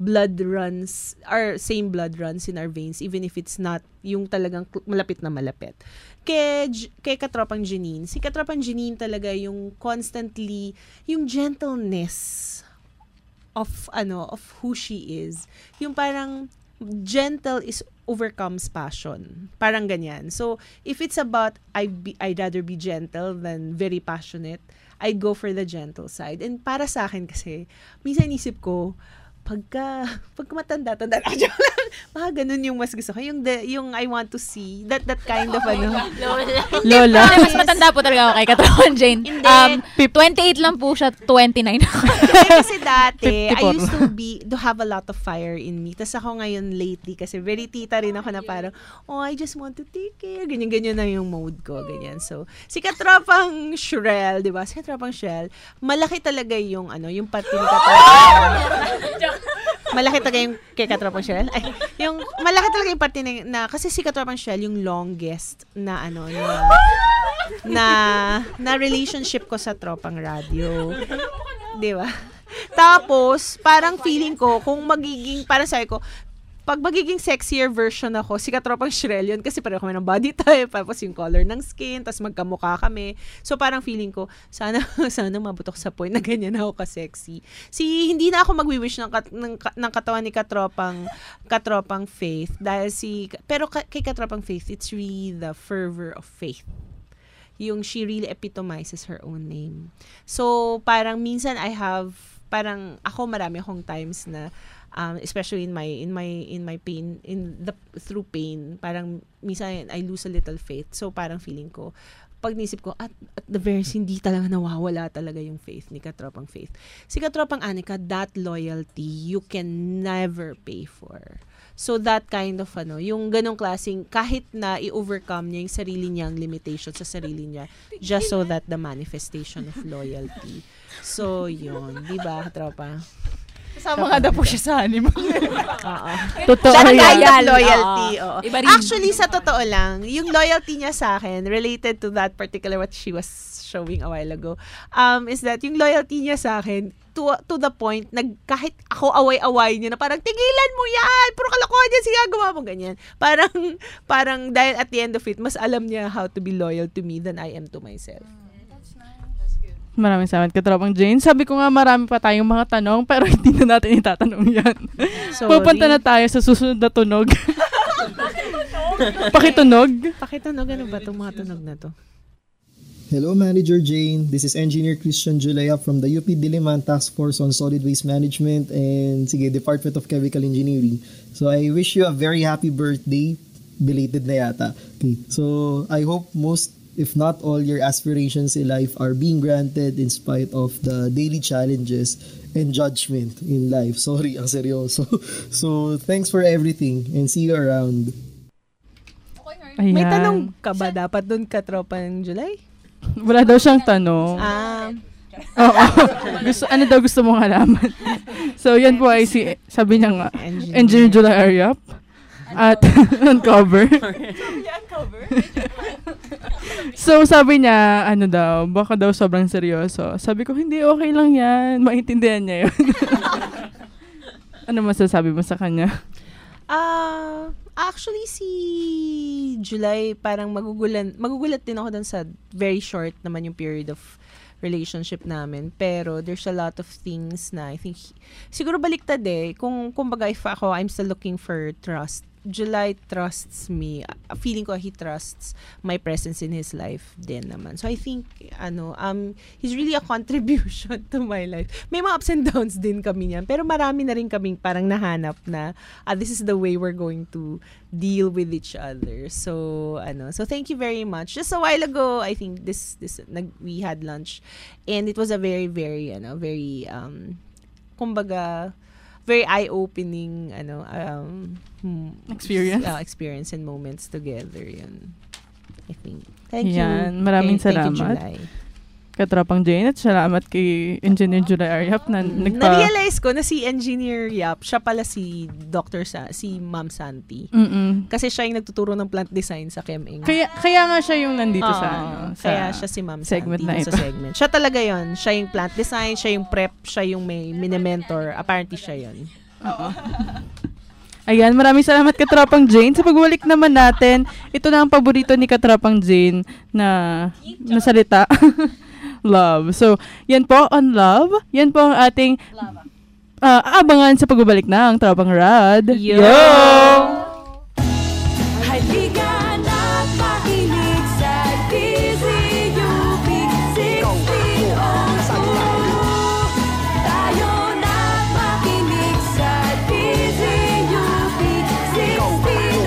same blood runs in our veins, even if it's not yung talagang malapit na malapit. Kay Katropang Janine, si Katropang Janine talaga yung constantly, yung gentleness of who she is. Yung parang, gentle is overcomes passion. Parang ganyan. So, if it's about I'd rather be gentle than very passionate, I'd go for the gentle side. And para sa akin kasi, minsan isip ko, pagka matanda-tanda, baka ganun yung mas gusto ko. Yung I want to see, that kind of Lola. Mas matanda po talaga ako kay Katropang Jane. 28 lang po siya, 29 ako. Kasi dati, I used to have a lot of fire in me. Tapos ako ngayon lately, kasi very tita rin ako na parang, I just want to take care. Ganyan-ganyan na yung mode ko. Ganyan. So, si Katropang Shrel, di ba? Si Katropang Shrel, malaki talaga yung pati ni Katropang. Malaki talaga yung kay Katropang Shell. Yung malaki talaga yung parte na kasi si Katropang Shell yung longest na na relationship ko sa Tropang Radio. 'Di ba? Tapos parang feeling ko kung magiging para sa ko pag magiging sexier version ako, si Katropang Shrel yun kasi pareho kami ng body type, tapos yung color ng skin, tapos magkamukha kami. So parang feeling ko, sana mabutok sa point na ganyan ako ka-sexy. Hindi na ako magwi-wish ng katawan ni Katropang Faith dahil pero kay Katropang Faith, it's really the fervor of faith. Yung she really epitomizes her own name. So parang minsan parang ako marami akong times na especially in my pain, through pain, parang minsan I lose a little faith. So parang feeling ko, pag nisip ko, at the very hindi talaga nawawala talaga yung faith ni Katropang Faith. Si Katropang Anika, that loyalty you can never pay for. So that kind of yung ganong klaseng, kahit na i-overcome niya yung sarili niyang limitation sa sarili niya, just so that the manifestation of loyalty. So yun, di ba, Katropa? Kasama nga daw po siya sa honeymoon. Totoo yan. Loyalty. Actually, sa totoo lang, yung loyalty niya sa akin, related to that particular what she was showing a while ago, is that yung loyalty niya sa akin, to the point, kahit ako away-away niya na parang, tigilan mo yan! Puro kalokohan yan, sige, gawa mo ganyan. Parang, dahil at the end of it, mas alam niya how to be loyal to me than I am to myself. Maraming salamat, Katropang Jane. Sabi ko nga marami pa tayong mga tanong pero hindi na natin itatanong yan. Pupunta na tayo sa susunod na tunog. Pakitunog. Pakitunog, ano ba itong mga tunog na to? Hello, Manager Jane. This is Engineer Christian Julaya from the UP Diliman Task Force on Solid Waste Management and Department of Chemical Engineering. So I wish you a very happy birthday. Belated na yata. Okay. So I hope most, if not all, your aspirations in life are being granted in spite of the daily challenges and judgment in life. Sorry, ang seryoso. So thanks for everything and see you around. Ayan. May tanong ka ba dapat dun, Katropang July? Wala daw siyang tanong. Oo. Ano daw gusto mong alaman? So, yan po ay sabi niya nga, Engineer July Ariap at Uncover. So, sabi niya, baka daw sobrang seryoso. Sabi ko, hindi, okay lang yan. Maintindihan niya yun. Ano masasabi mo sa kanya? Actually, si July, parang magugulat din ako dun sa very short naman yung period of relationship namin. Pero there's a lot of things na I think, siguro baliktad kumbaga if ako, I'm still looking for trust. July trusts me. Feeling ko he trusts my presence in his life din naman. So I think he's really a contribution to my life. May mga ups and downs din kami niyan, pero marami na rin kaming parang nahanap na this is the way we're going to deal with each other. So so thank you very much. Just a while ago, I think we had lunch and it was a very very very kumbaga very eye-opening experience and moments together yun. I think. Thank you. Maraming salamat. Katropang Jane at salamat kay Engineer July Ariap na na-realize ko na si Engineer Yap, siya pala si si Ma'am Santi. Kasi siya yung nagtuturo ng plant design sa ChemEng. Kaya nga siya yung nandito kaya siya si Ma'am segment Santi sa segment. Siya talaga yon. Siya yung plant design, siya yung prep, siya yung may mini-mentor. Apparently siya yon. Oo. Ayan, maraming salamat Katropang Jane. Sa pagbalik naman natin, ito na ang paborito ni Katropang Jane na salita. Love. So, yan po on love. Yan po ang ating aabangan sa pagbabalik ng Tropang Rad. Yo! Halika na't makinig sa DZUP 1602. Tayo na't makinig sa DZUP 1602.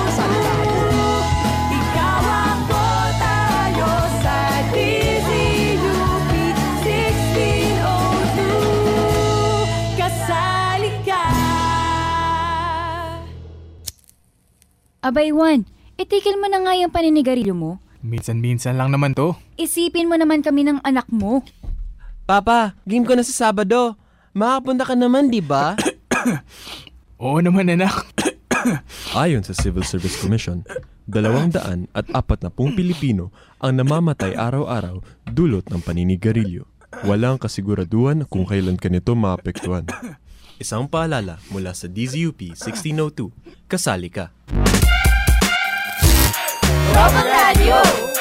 Ikaw ako, tayo sa DZUP 1602. Kasali ka. Abay, Juan, itigil mo na nga yung paninigarilyo mo. Minsan-minsan lang naman to. Isipin mo naman kami ng anak mo. Papa, game ko na sa Sabado. Makapunta ka naman, di ba? Oo naman, anak. Ayon sa Civil Service Commission, 240 Pilipino ang namamatay araw-araw dulot ng paninigarilyo. Walang kasiguraduhan kung kailan ka nito maapektuhan. Isang paalala mula sa DZUP 1602. Kasali ka. Tropang Radio!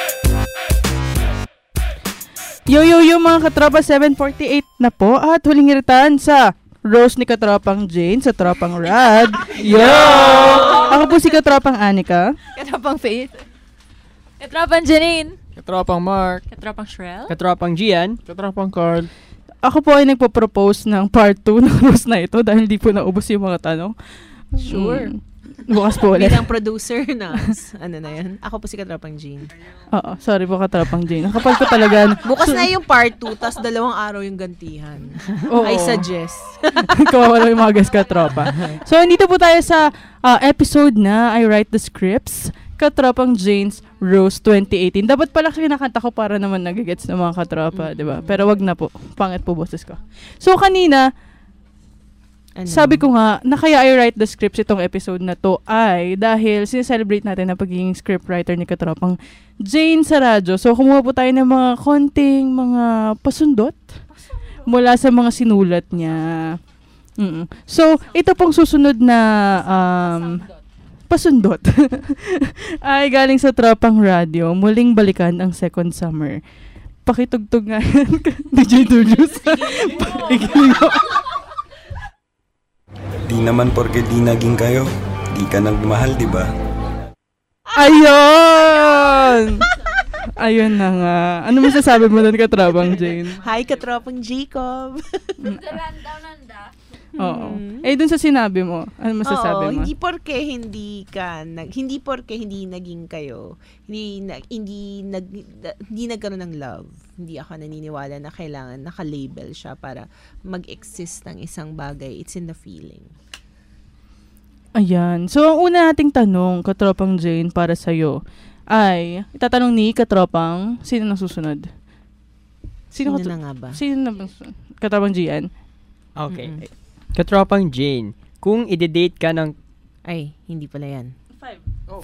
Yo mga katropa, 7:48 na po at huling iritan sa Rose ni Katropang Jane sa Tropang Rad. Yo! Ako po si Katropang Anika. Katropang Faith. Katropang Janine. Katropang Mark. Katropang Shrel. Katropang Gian. Katropang Carl. Ako po ay nagpo-propose ng part 2 ng Rose na ito dahil hindi po naubos yung mga tanong. Sure. Bukas po ulit. Bilang producer na, na yan. Ako po si Katropang Jane. Oo, sorry po Katropang Jane. Kapal ko talaga. Bukas na yung part 2, tas 2 araw yung gantihan. I suggest. Kawawa yung mga guest Katropa. So, nandito po tayo sa episode na I Write the Scripts, Katropang Jane's Rose 2018. Dapat pala kinakanta ko para naman nagigets ng mga katropa, di ba? Pero wag na po. Pangit po boses ko. So, kanina, sabi ko nga, na kaya I Write the Scripts itong episode na to ay dahil sineselebrate natin ang pagiging scriptwriter ni Katropang Jane sa radyo. So, kumuha po tayo ng mga konting mga pasundot mula sa mga sinulat niya. So, ito pong susunod na pasundot ay galing sa Tropang Radio. Muling balikan ang second summer. Pakitugtog nga yan. DJ Julius. Di naman porke di naging kayo, di ka nagmahal, di ba? Ayun! Ayun na nga. Ano masasabi mo doon, Katropang Jane? Hi, Katropang Jacob! Oo. Eh, dun sa sinabi mo, ano masasabi mo? Hindi porke hindi naging kayo, hindi nagkaroon ng love. Hindi ako naniniwala na kailangan naka-label siya para mag-exist ng isang bagay. It's in the feeling. Ayan. So, ang una nating tanong, Katropang Jane, para sa'yo, ay, itatanong ni Katropang, sino nang susunod? Sino na nga ba? Sino na ba? Katropang Gian? Okay. Katropang Jane, kung i-date ka ng... Ay, hindi pala yan. 5.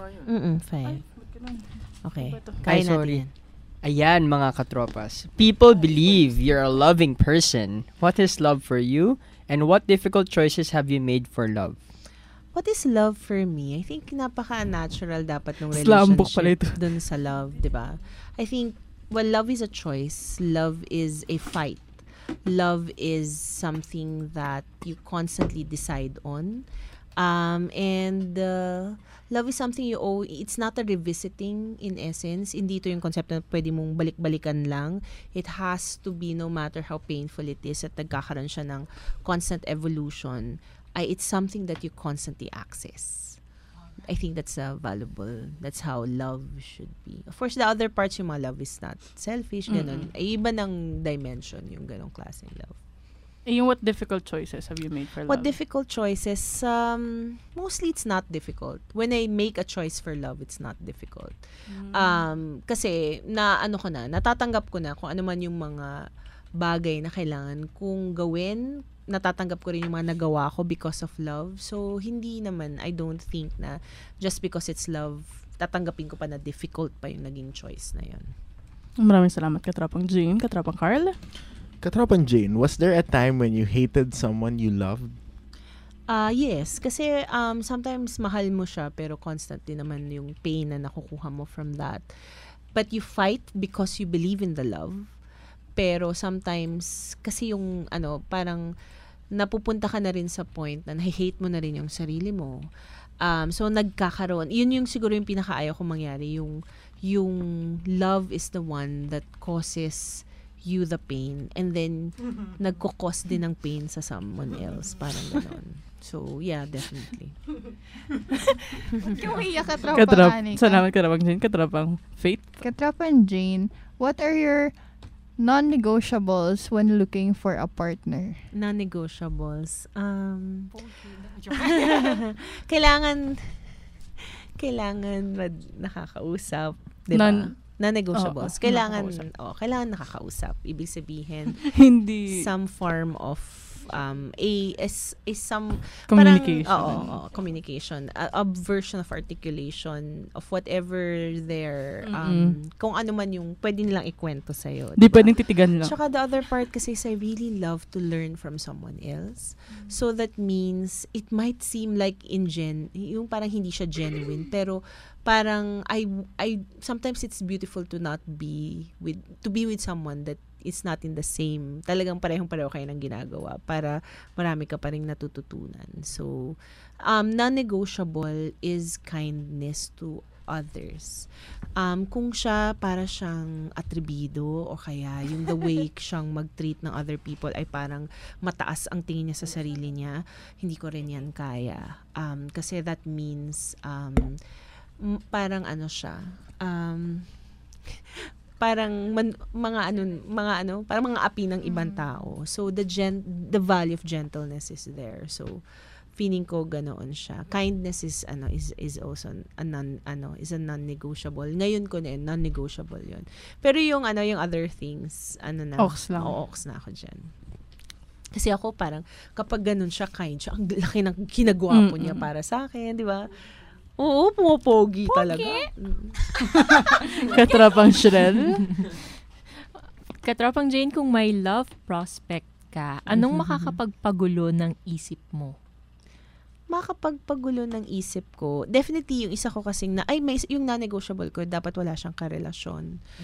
5. Okay. Kaya natin yan. Ayan, mga katropas. People believe you're a loving person. What is love for you? And what difficult choices have you made for love? What is love for me? I think napaka-natural dapat ng Slam book pala ito. relationship dun sa love, di ba? I think, well, love is a choice. Love is a fight. Love is something that you constantly decide on. Love is something you owe. It's not a revisiting in essence. Hindi ito yung concept na pwede mong balik-balikan lang. It has to be, no matter how painful it is, at nagkakaroon siya ng constant evolution. It's something that you constantly access. I think that's valuable. That's how love should be. Of course, the other parts yung mga love is not selfish, ganun. Ay, iba ng dimension yung ganong klaseng love. Yung what difficult choices have you made for love? What difficult choices? Mostly it's not difficult. When I make a choice for love, it's not difficult. Kasi natatanggap ko na kung ano man yung mga bagay na kailangan kong gawin. Natatanggap ko rin yung mga nagawa ko because of love. So, hindi naman, I don't think na just because it's love, tatanggapin ko pa na difficult pa yung naging choice na yun. Maraming salamat, Katropang Jane. Katropang Carl? Katropang Jane, was there a time when you hated someone you loved? Yes, kasi sometimes mahal mo siya pero constantly naman yung pain na nakukuha mo from that. But you fight because you believe in the love. Pero sometimes, kasi yung parang napupunta ka na rin sa point na hate mo na rin yung sarili mo. So, nagkakaroon. Yun yung siguro yung pinakaayaw kong mangyari. Yung love is the one that causes you the pain. And then, nagkukos din ng pain sa someone else. Parang gano'n. So, yeah, definitely. Kumiyak, Katropang Anika. Salamat, Katropang Jane. Katropang Faith? Katropang Jane, what are your non-negotiables when looking for a partner? Non-negotiables. Kailangan nakakausap, 'di ba? Non-negotiables. Kailangan nakakausap. Ibig sabihin hindi some form of some communication. Communication. A version of articulation of whatever their kung ano man yung pwede nilang ikwento sa'yo. Di pwedeng titigan lang. Tsaka the other part kasi is I really love to learn from someone else. So that means it might seem like yung parang hindi siya genuine, pero parang I sometimes it's beautiful to be with someone that it's not in the same, talagang parehong-pareho kayo ng ginagawa para marami ka pa rin natututunan. So, non-negotiable is kindness to others. Kung siya para siyang atribido o kaya yung the way siyang mag-treat ng other people ay parang mataas ang tingin niya sa sarili niya, hindi ko rin yan kaya. Kasi that means parang parang parang mga api ng ibang tao. So the value of gentleness is there. So feeling ko ganoon siya. Kindness is also a non-negotiable. Ngayon ko na non-negotiable 'yon. Pero yung other things ox na ako diyan. Kasi ako parang kapag ganun siya, kind siya, ang laki ng kinagawa po niya para sa akin, di ba? Oo, pumopogi talaga. Katropang Shrel. Katropang Jane, kung may love prospect ka, anong makakapagpagulo ng isip mo? Makakapagpagulo ng isip ko, definitely yung isa ko kasing yung non-negotiable ko, dapat wala siyang karelasyon.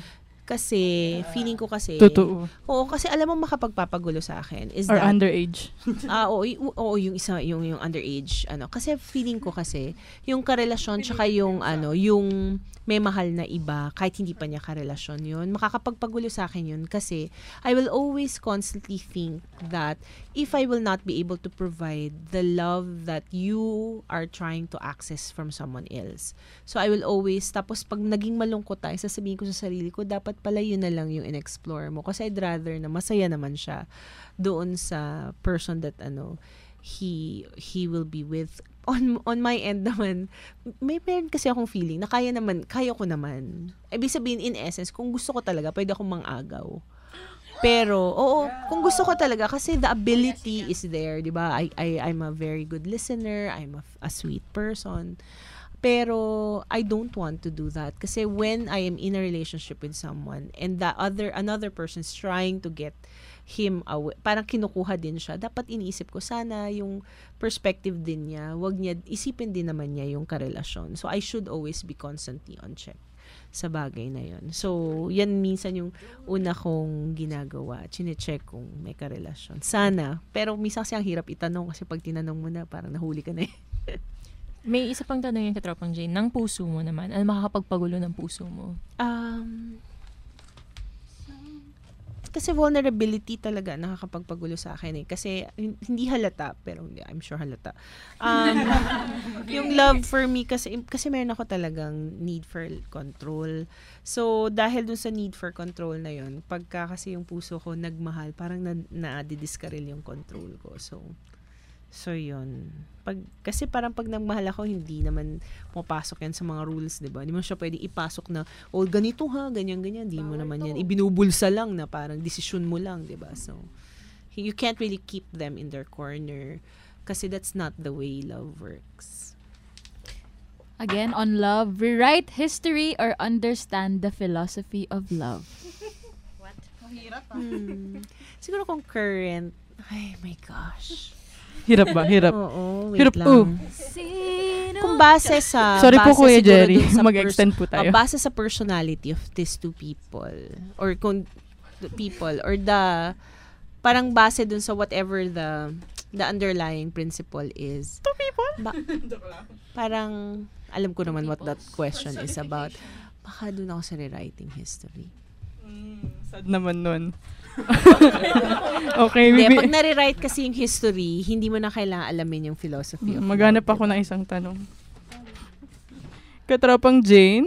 Kasi, feeling ko kasi... Totoo. Oo, kasi alam mo makapagpapagulo sa akin is Or that... underage. Oo, yung isa, yung underage, Kasi feeling ko kasi, yung karelasyon, tsaka yung, yung may mahal na iba, kahit hindi pa niya karelasyon yun, makakapagpagulo sa akin yun kasi I will always constantly think that if I will not be able to provide the love that you are trying to access from someone else. So I will always, tapos pag naging malungkot tayo, sasabihin ko sa sarili ko, dapat pala yun na lang yung in-explore mo. Kasi I'd rather na masaya naman siya doon sa person that he will be with. On my end naman, may meron kasi akong feeling na kaya ko naman. Ibig sabihin, in essence, kung gusto ko talaga, pwede akong mang-agaw. Pero, oo, kung gusto ko talaga, kasi the ability is there, di ba? I'm a very good listener, I'm a sweet person. Pero, I don't want to do that. Kasi when I am in a relationship with someone, and another person is trying to get him away, parang kinukuha din siya, dapat iniisip ko sana yung perspective din niya, wag niya, isipin din naman niya yung karelasyon. So, I should always be constantly on check sa bagay na yun. So, yan minsan yung una kong ginagawa, chine-check kung may karelasyon. Sana, pero minsan kasi ang hirap itanong kasi pag tinanong mo na, parang nahuli ka na eh. May isa pang tanong yung katropang Jane, ng puso mo naman, ano makakapagpagulo ng puso mo? Kasi vulnerability talaga nakakapagpagulo sa akin eh. Kasi hindi halata, pero I'm sure halata. Yung love for me, kasi meron ako talagang need for control. So, dahil dun sa need for control na yun, pagka kasi yung puso ko nagmahal, parang na-discarrel yung control ko. So yun. Kasi parang pag nagmahal ako, hindi naman pumapasok yan sa mga rules, diba? Hindi mo siya pwede ipasok na, ganito ha, ganyan-ganyan. Hindi mo naman yan. Ibinubulsa lang na parang desisyon mo lang, diba? So, you can't really keep them in their corner kasi that's not the way love works. Again, on love, rewrite history or understand the philosophy of love. What? Mahirap Siguro kung current, ay my gosh. Hirap ba? Hirap. Oo, wait hirap lang. Kung base sa... Sorry po, Kuya Jerry. Mag-extend po tayo. Base sa personality of these two people or parang base dun sa whatever the underlying principle is. Two people? Parang alam ko naman what that question is about. Baka dun ako sa rewriting history. Sad naman nun. Okay, hindi, pag nare-write kasi yung history, hindi mo na kailangan alamin yung philosophy of maghanap ako ng isang tanong. Katropang Jane?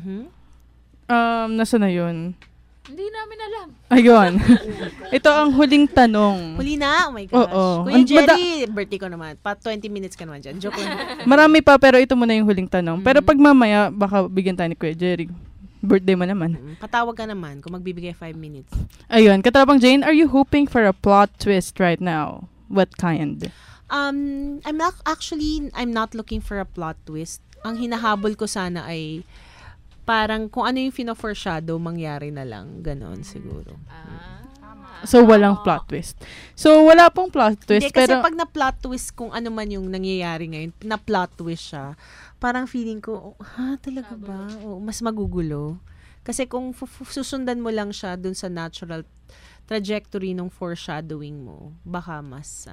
Nasa na yun? Hindi namin alam. Ayun. Ito ang huling tanong. Huli na? Oh my gosh. Oo. Kuya Jerry, birthday ko naman. 20 minutes ka naman dyan. Joke lang. Marami pa, pero ito muna yung huling tanong. Pero pag mamaya, baka bigyan tayo ni Kuya Jerry. Birthday mo naman. Patawag ka naman kung magbibigay 5 minutes. Ayun. Katropang Jane, are you hoping for a plot twist right now? What kind? I'm not looking for a plot twist. Ang hinahabol ko sana ay parang kung ano yung fino-foreshadow, mangyari na lang. Ganon siguro. So, walang plot twist. So, wala pong plot twist. Hindi, kasi pero pag na-plot twist, kung ano man yung nangyayari ngayon, na-plot twist siya, parang feeling ko, talaga ba? Mas magugulo. Kasi kung susundan mo lang siya dun sa natural trajectory ng foreshadowing mo, baka mas,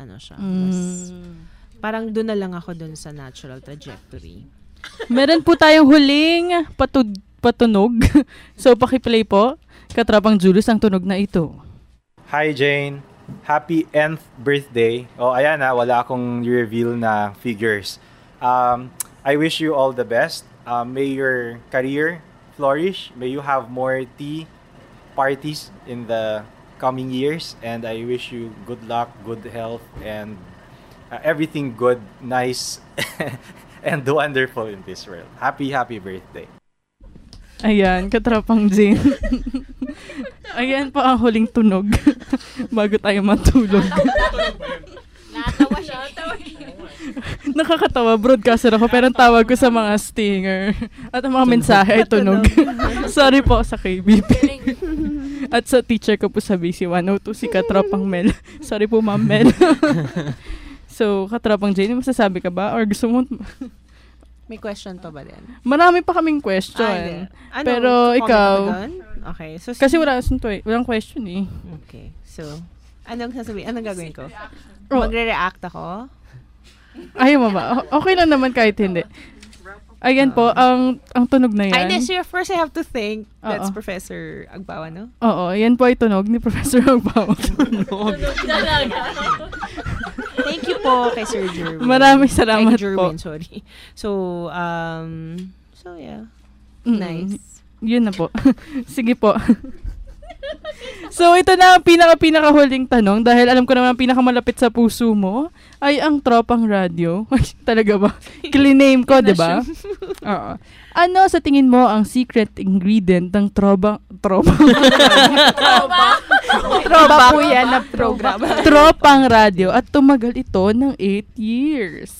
parang dun na lang ako dun sa natural trajectory. meron po tayong huling patunog. So, pakiplay po. Katropang Julius, ang tunog na ito. Hi Jane, happy 10th birthday. Ayan wala akong reveal na figures. I wish you all the best. May your career flourish. May you have more tea parties in the coming years. And I wish you good luck, good health, and everything good, nice, and wonderful in this world. Happy birthday. Ayan, Katropang Jane. Ayan po ang huling tunog bago tayo matulog. Natawa siya. Nakakatawa, broadcaster ako, pero ang tawag ko sa mga stinger at ang mga mensahe ay tunog. Sorry po sa KBP. At sa teacher ko po sa BC102, si Katropang Mel. Sorry po, Ma'am Mel. So, Katropang Jane, masasabi ka ba? Or gusto mo... May question pa ba din? Marami pa kaming question. Pero ikaw, Okay. So, Kasi walang question eh. Okay. So, anong sasabihin? Anong gagawin ko? Oh. Magre-react ako? Ayaw mo ba? Okay lang naman kahit hindi. Ayan po, ang tunog na yan. Ay, sure. First, I have to thank that's Oo. Professor Agbawa, no? Oo, yan po ay tunog ni Professor Agbawa. Thank you po kay Sir Jerwin. Maraming salamat Kay Jerwin, po. sorry. So, yeah. Nice. Yun na po. Sige po. So, ito na ang pinakahuling tanong dahil alam ko naman ang pinakamalapit sa puso mo ay ang Tropang Radio. Ay, talaga ba? Clean ko, di ba? Oo. Ano sa tingin mo ang secret ingredient ng Tropa po yan na program. Tropang Radio at tumagal ito ng 8 years.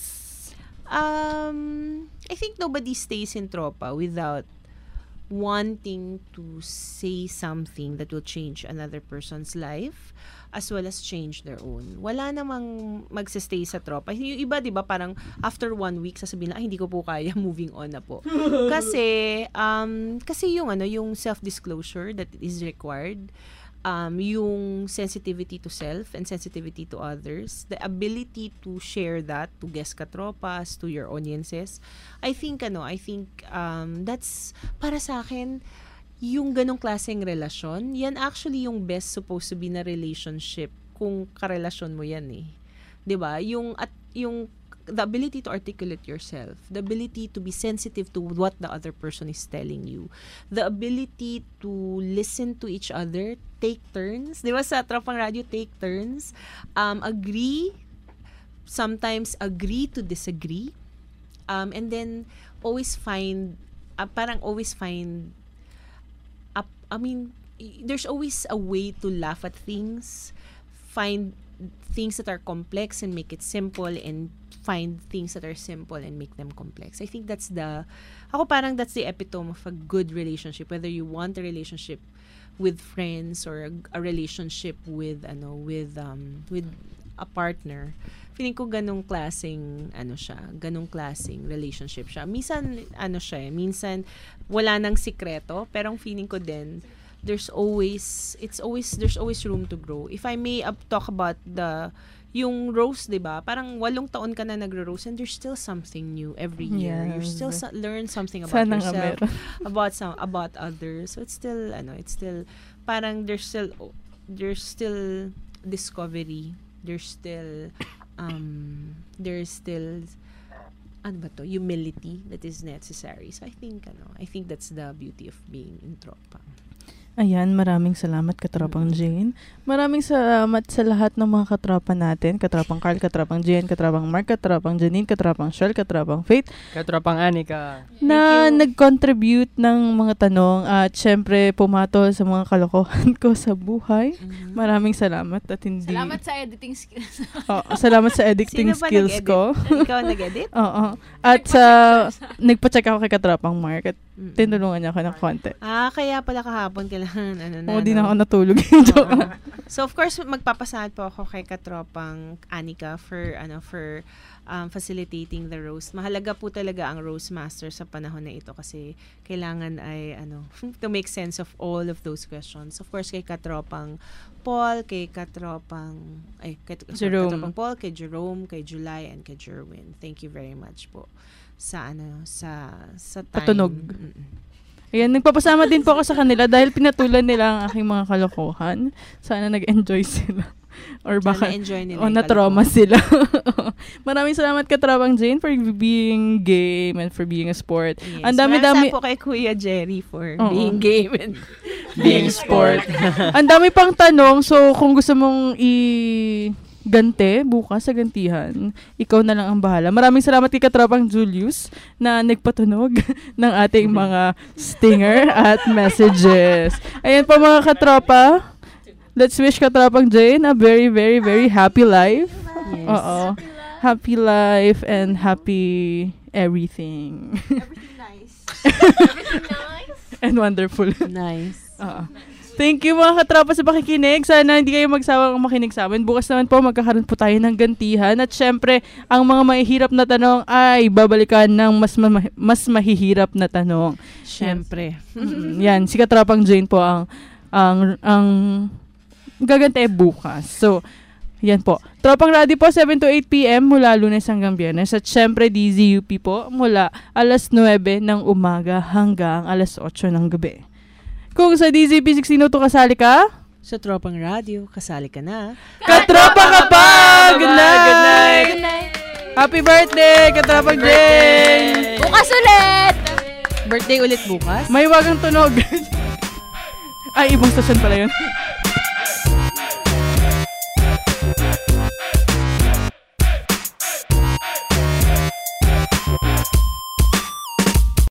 I think nobody stays in Tropa without wanting to say something that will change another person's life as well as change their own. Wala namang magsistay sa Tropa. Yung iba, di ba, parang after 1 week, sasabihin na, hindi ko po kaya, moving on na po. Kasi yung self-disclosure that is required, yung sensitivity to self and sensitivity to others, the ability to share that to guest katropas, to your audiences. I think that's para sa akin yung ganong klaseng relasyon. Yan actually yung best supposed to be na relationship kung karelasyon mo yan eh. 'Di ba? Yung the ability to articulate yourself, the ability to be sensitive to what the other person is telling you, the ability to listen to each other, take turns. Di ba sa Tropang Radio, take turns, sometimes agree to disagree, and then always find, there's always a way to laugh at things, find things that are complex and make it simple, and find things that are simple and make them complex. I think that's the epitome of a good relationship, whether you want a relationship with friends or a relationship with a partner. Feeling ko ganong klaseng relationship siya. Minsan wala nang sikreto, pero ang feeling ko din there's always room to grow. If I may talk about yung roast, 'di ba? Parang 8 taon ka na nagro-roast and there's still something new every year. Yeah. You still learn something about Sana yourself, about others. So it's still parang there's still discovery. There's still humility that is necessary. So I think that's the beauty of being in Tropa. Ayan, maraming salamat Katropang Jane. Maraming salamat sa lahat ng mga katropa natin. Katropang Carl, Katropang Jane, Katropang Mark, Katropang Janine, Katropang Shell, Katropang Faith. Katropang Anika. Na nag-contribute ng mga tanong at syempre pumatol sa mga kalokohan ko sa buhay. Maraming salamat at hindi... Salamat sa editing skills. Salamat sa editing skills ko. Ikaw nag-edit? Oo. At nagpa-check ako kay Katropang Mark at tinulungan niya ako ng konti. Kaya pala kahapon kailangan di na ako natulog. So of course magpapasalamat po ako kay Katropang Anika for facilitating the roast. Mahalaga po talaga ang roast master sa panahon na ito kasi kailangan ay to make sense of all of those questions. Of course kay Katropang Paul, kay Katropang Paul, kay Jerome, kay July, and kay Jerwin. Thank you very much po sa time. Patunog. Ayan, nagpapasama din po ako sa kanila dahil pinatulan nila ang aking mga kalokohan. Sana nag-enjoy sila. Or baka na-trauma sila. Maraming salamat Katropang Jane for being game and for being a sport. Yes. Ang dami-dami po kay Kuya Jerry for being game and being sport. Ang dami pang tanong, so kung gusto mong gante bukas sa gantihan, ikaw na lang ang bahala. Maraming salamat kay Katropang Julius na nagpatunog ng ating mga stinger at messages. Ayan po mga katropa. Let's wish Katropang Jane a very, very, very happy life. Yes. Oo. Happy life and happy everything. Everything nice. And wonderful. Nice. Thank you mga katropa sa pakikinig. Sana hindi kayo magsawang makinig sa amin. Bukas naman po magkakaroon po tayo ng gantihan. At syempre, ang mga mahihirap na tanong ay babalikan ng mas mahihirap na tanong. Syempre. Yan, si Katropang Jane po ang gagante bukas. So, yan po. Tropang Radio po, 7 to 8 p.m. mula Lunes hanggang Biyernes. At syempre, DZUP po mula alas 9 ng umaga hanggang alas 8 ng gabi. Kung sa DZP 1602 kasali ka, sa Tropang Radio, kasali ka na. Katropa ka pa! Good night! Happy birthday, Katropang Jane! Bukas ulit! Birthday ulit bukas? May wagang tunog. Ay, ibang stasyon pala yun.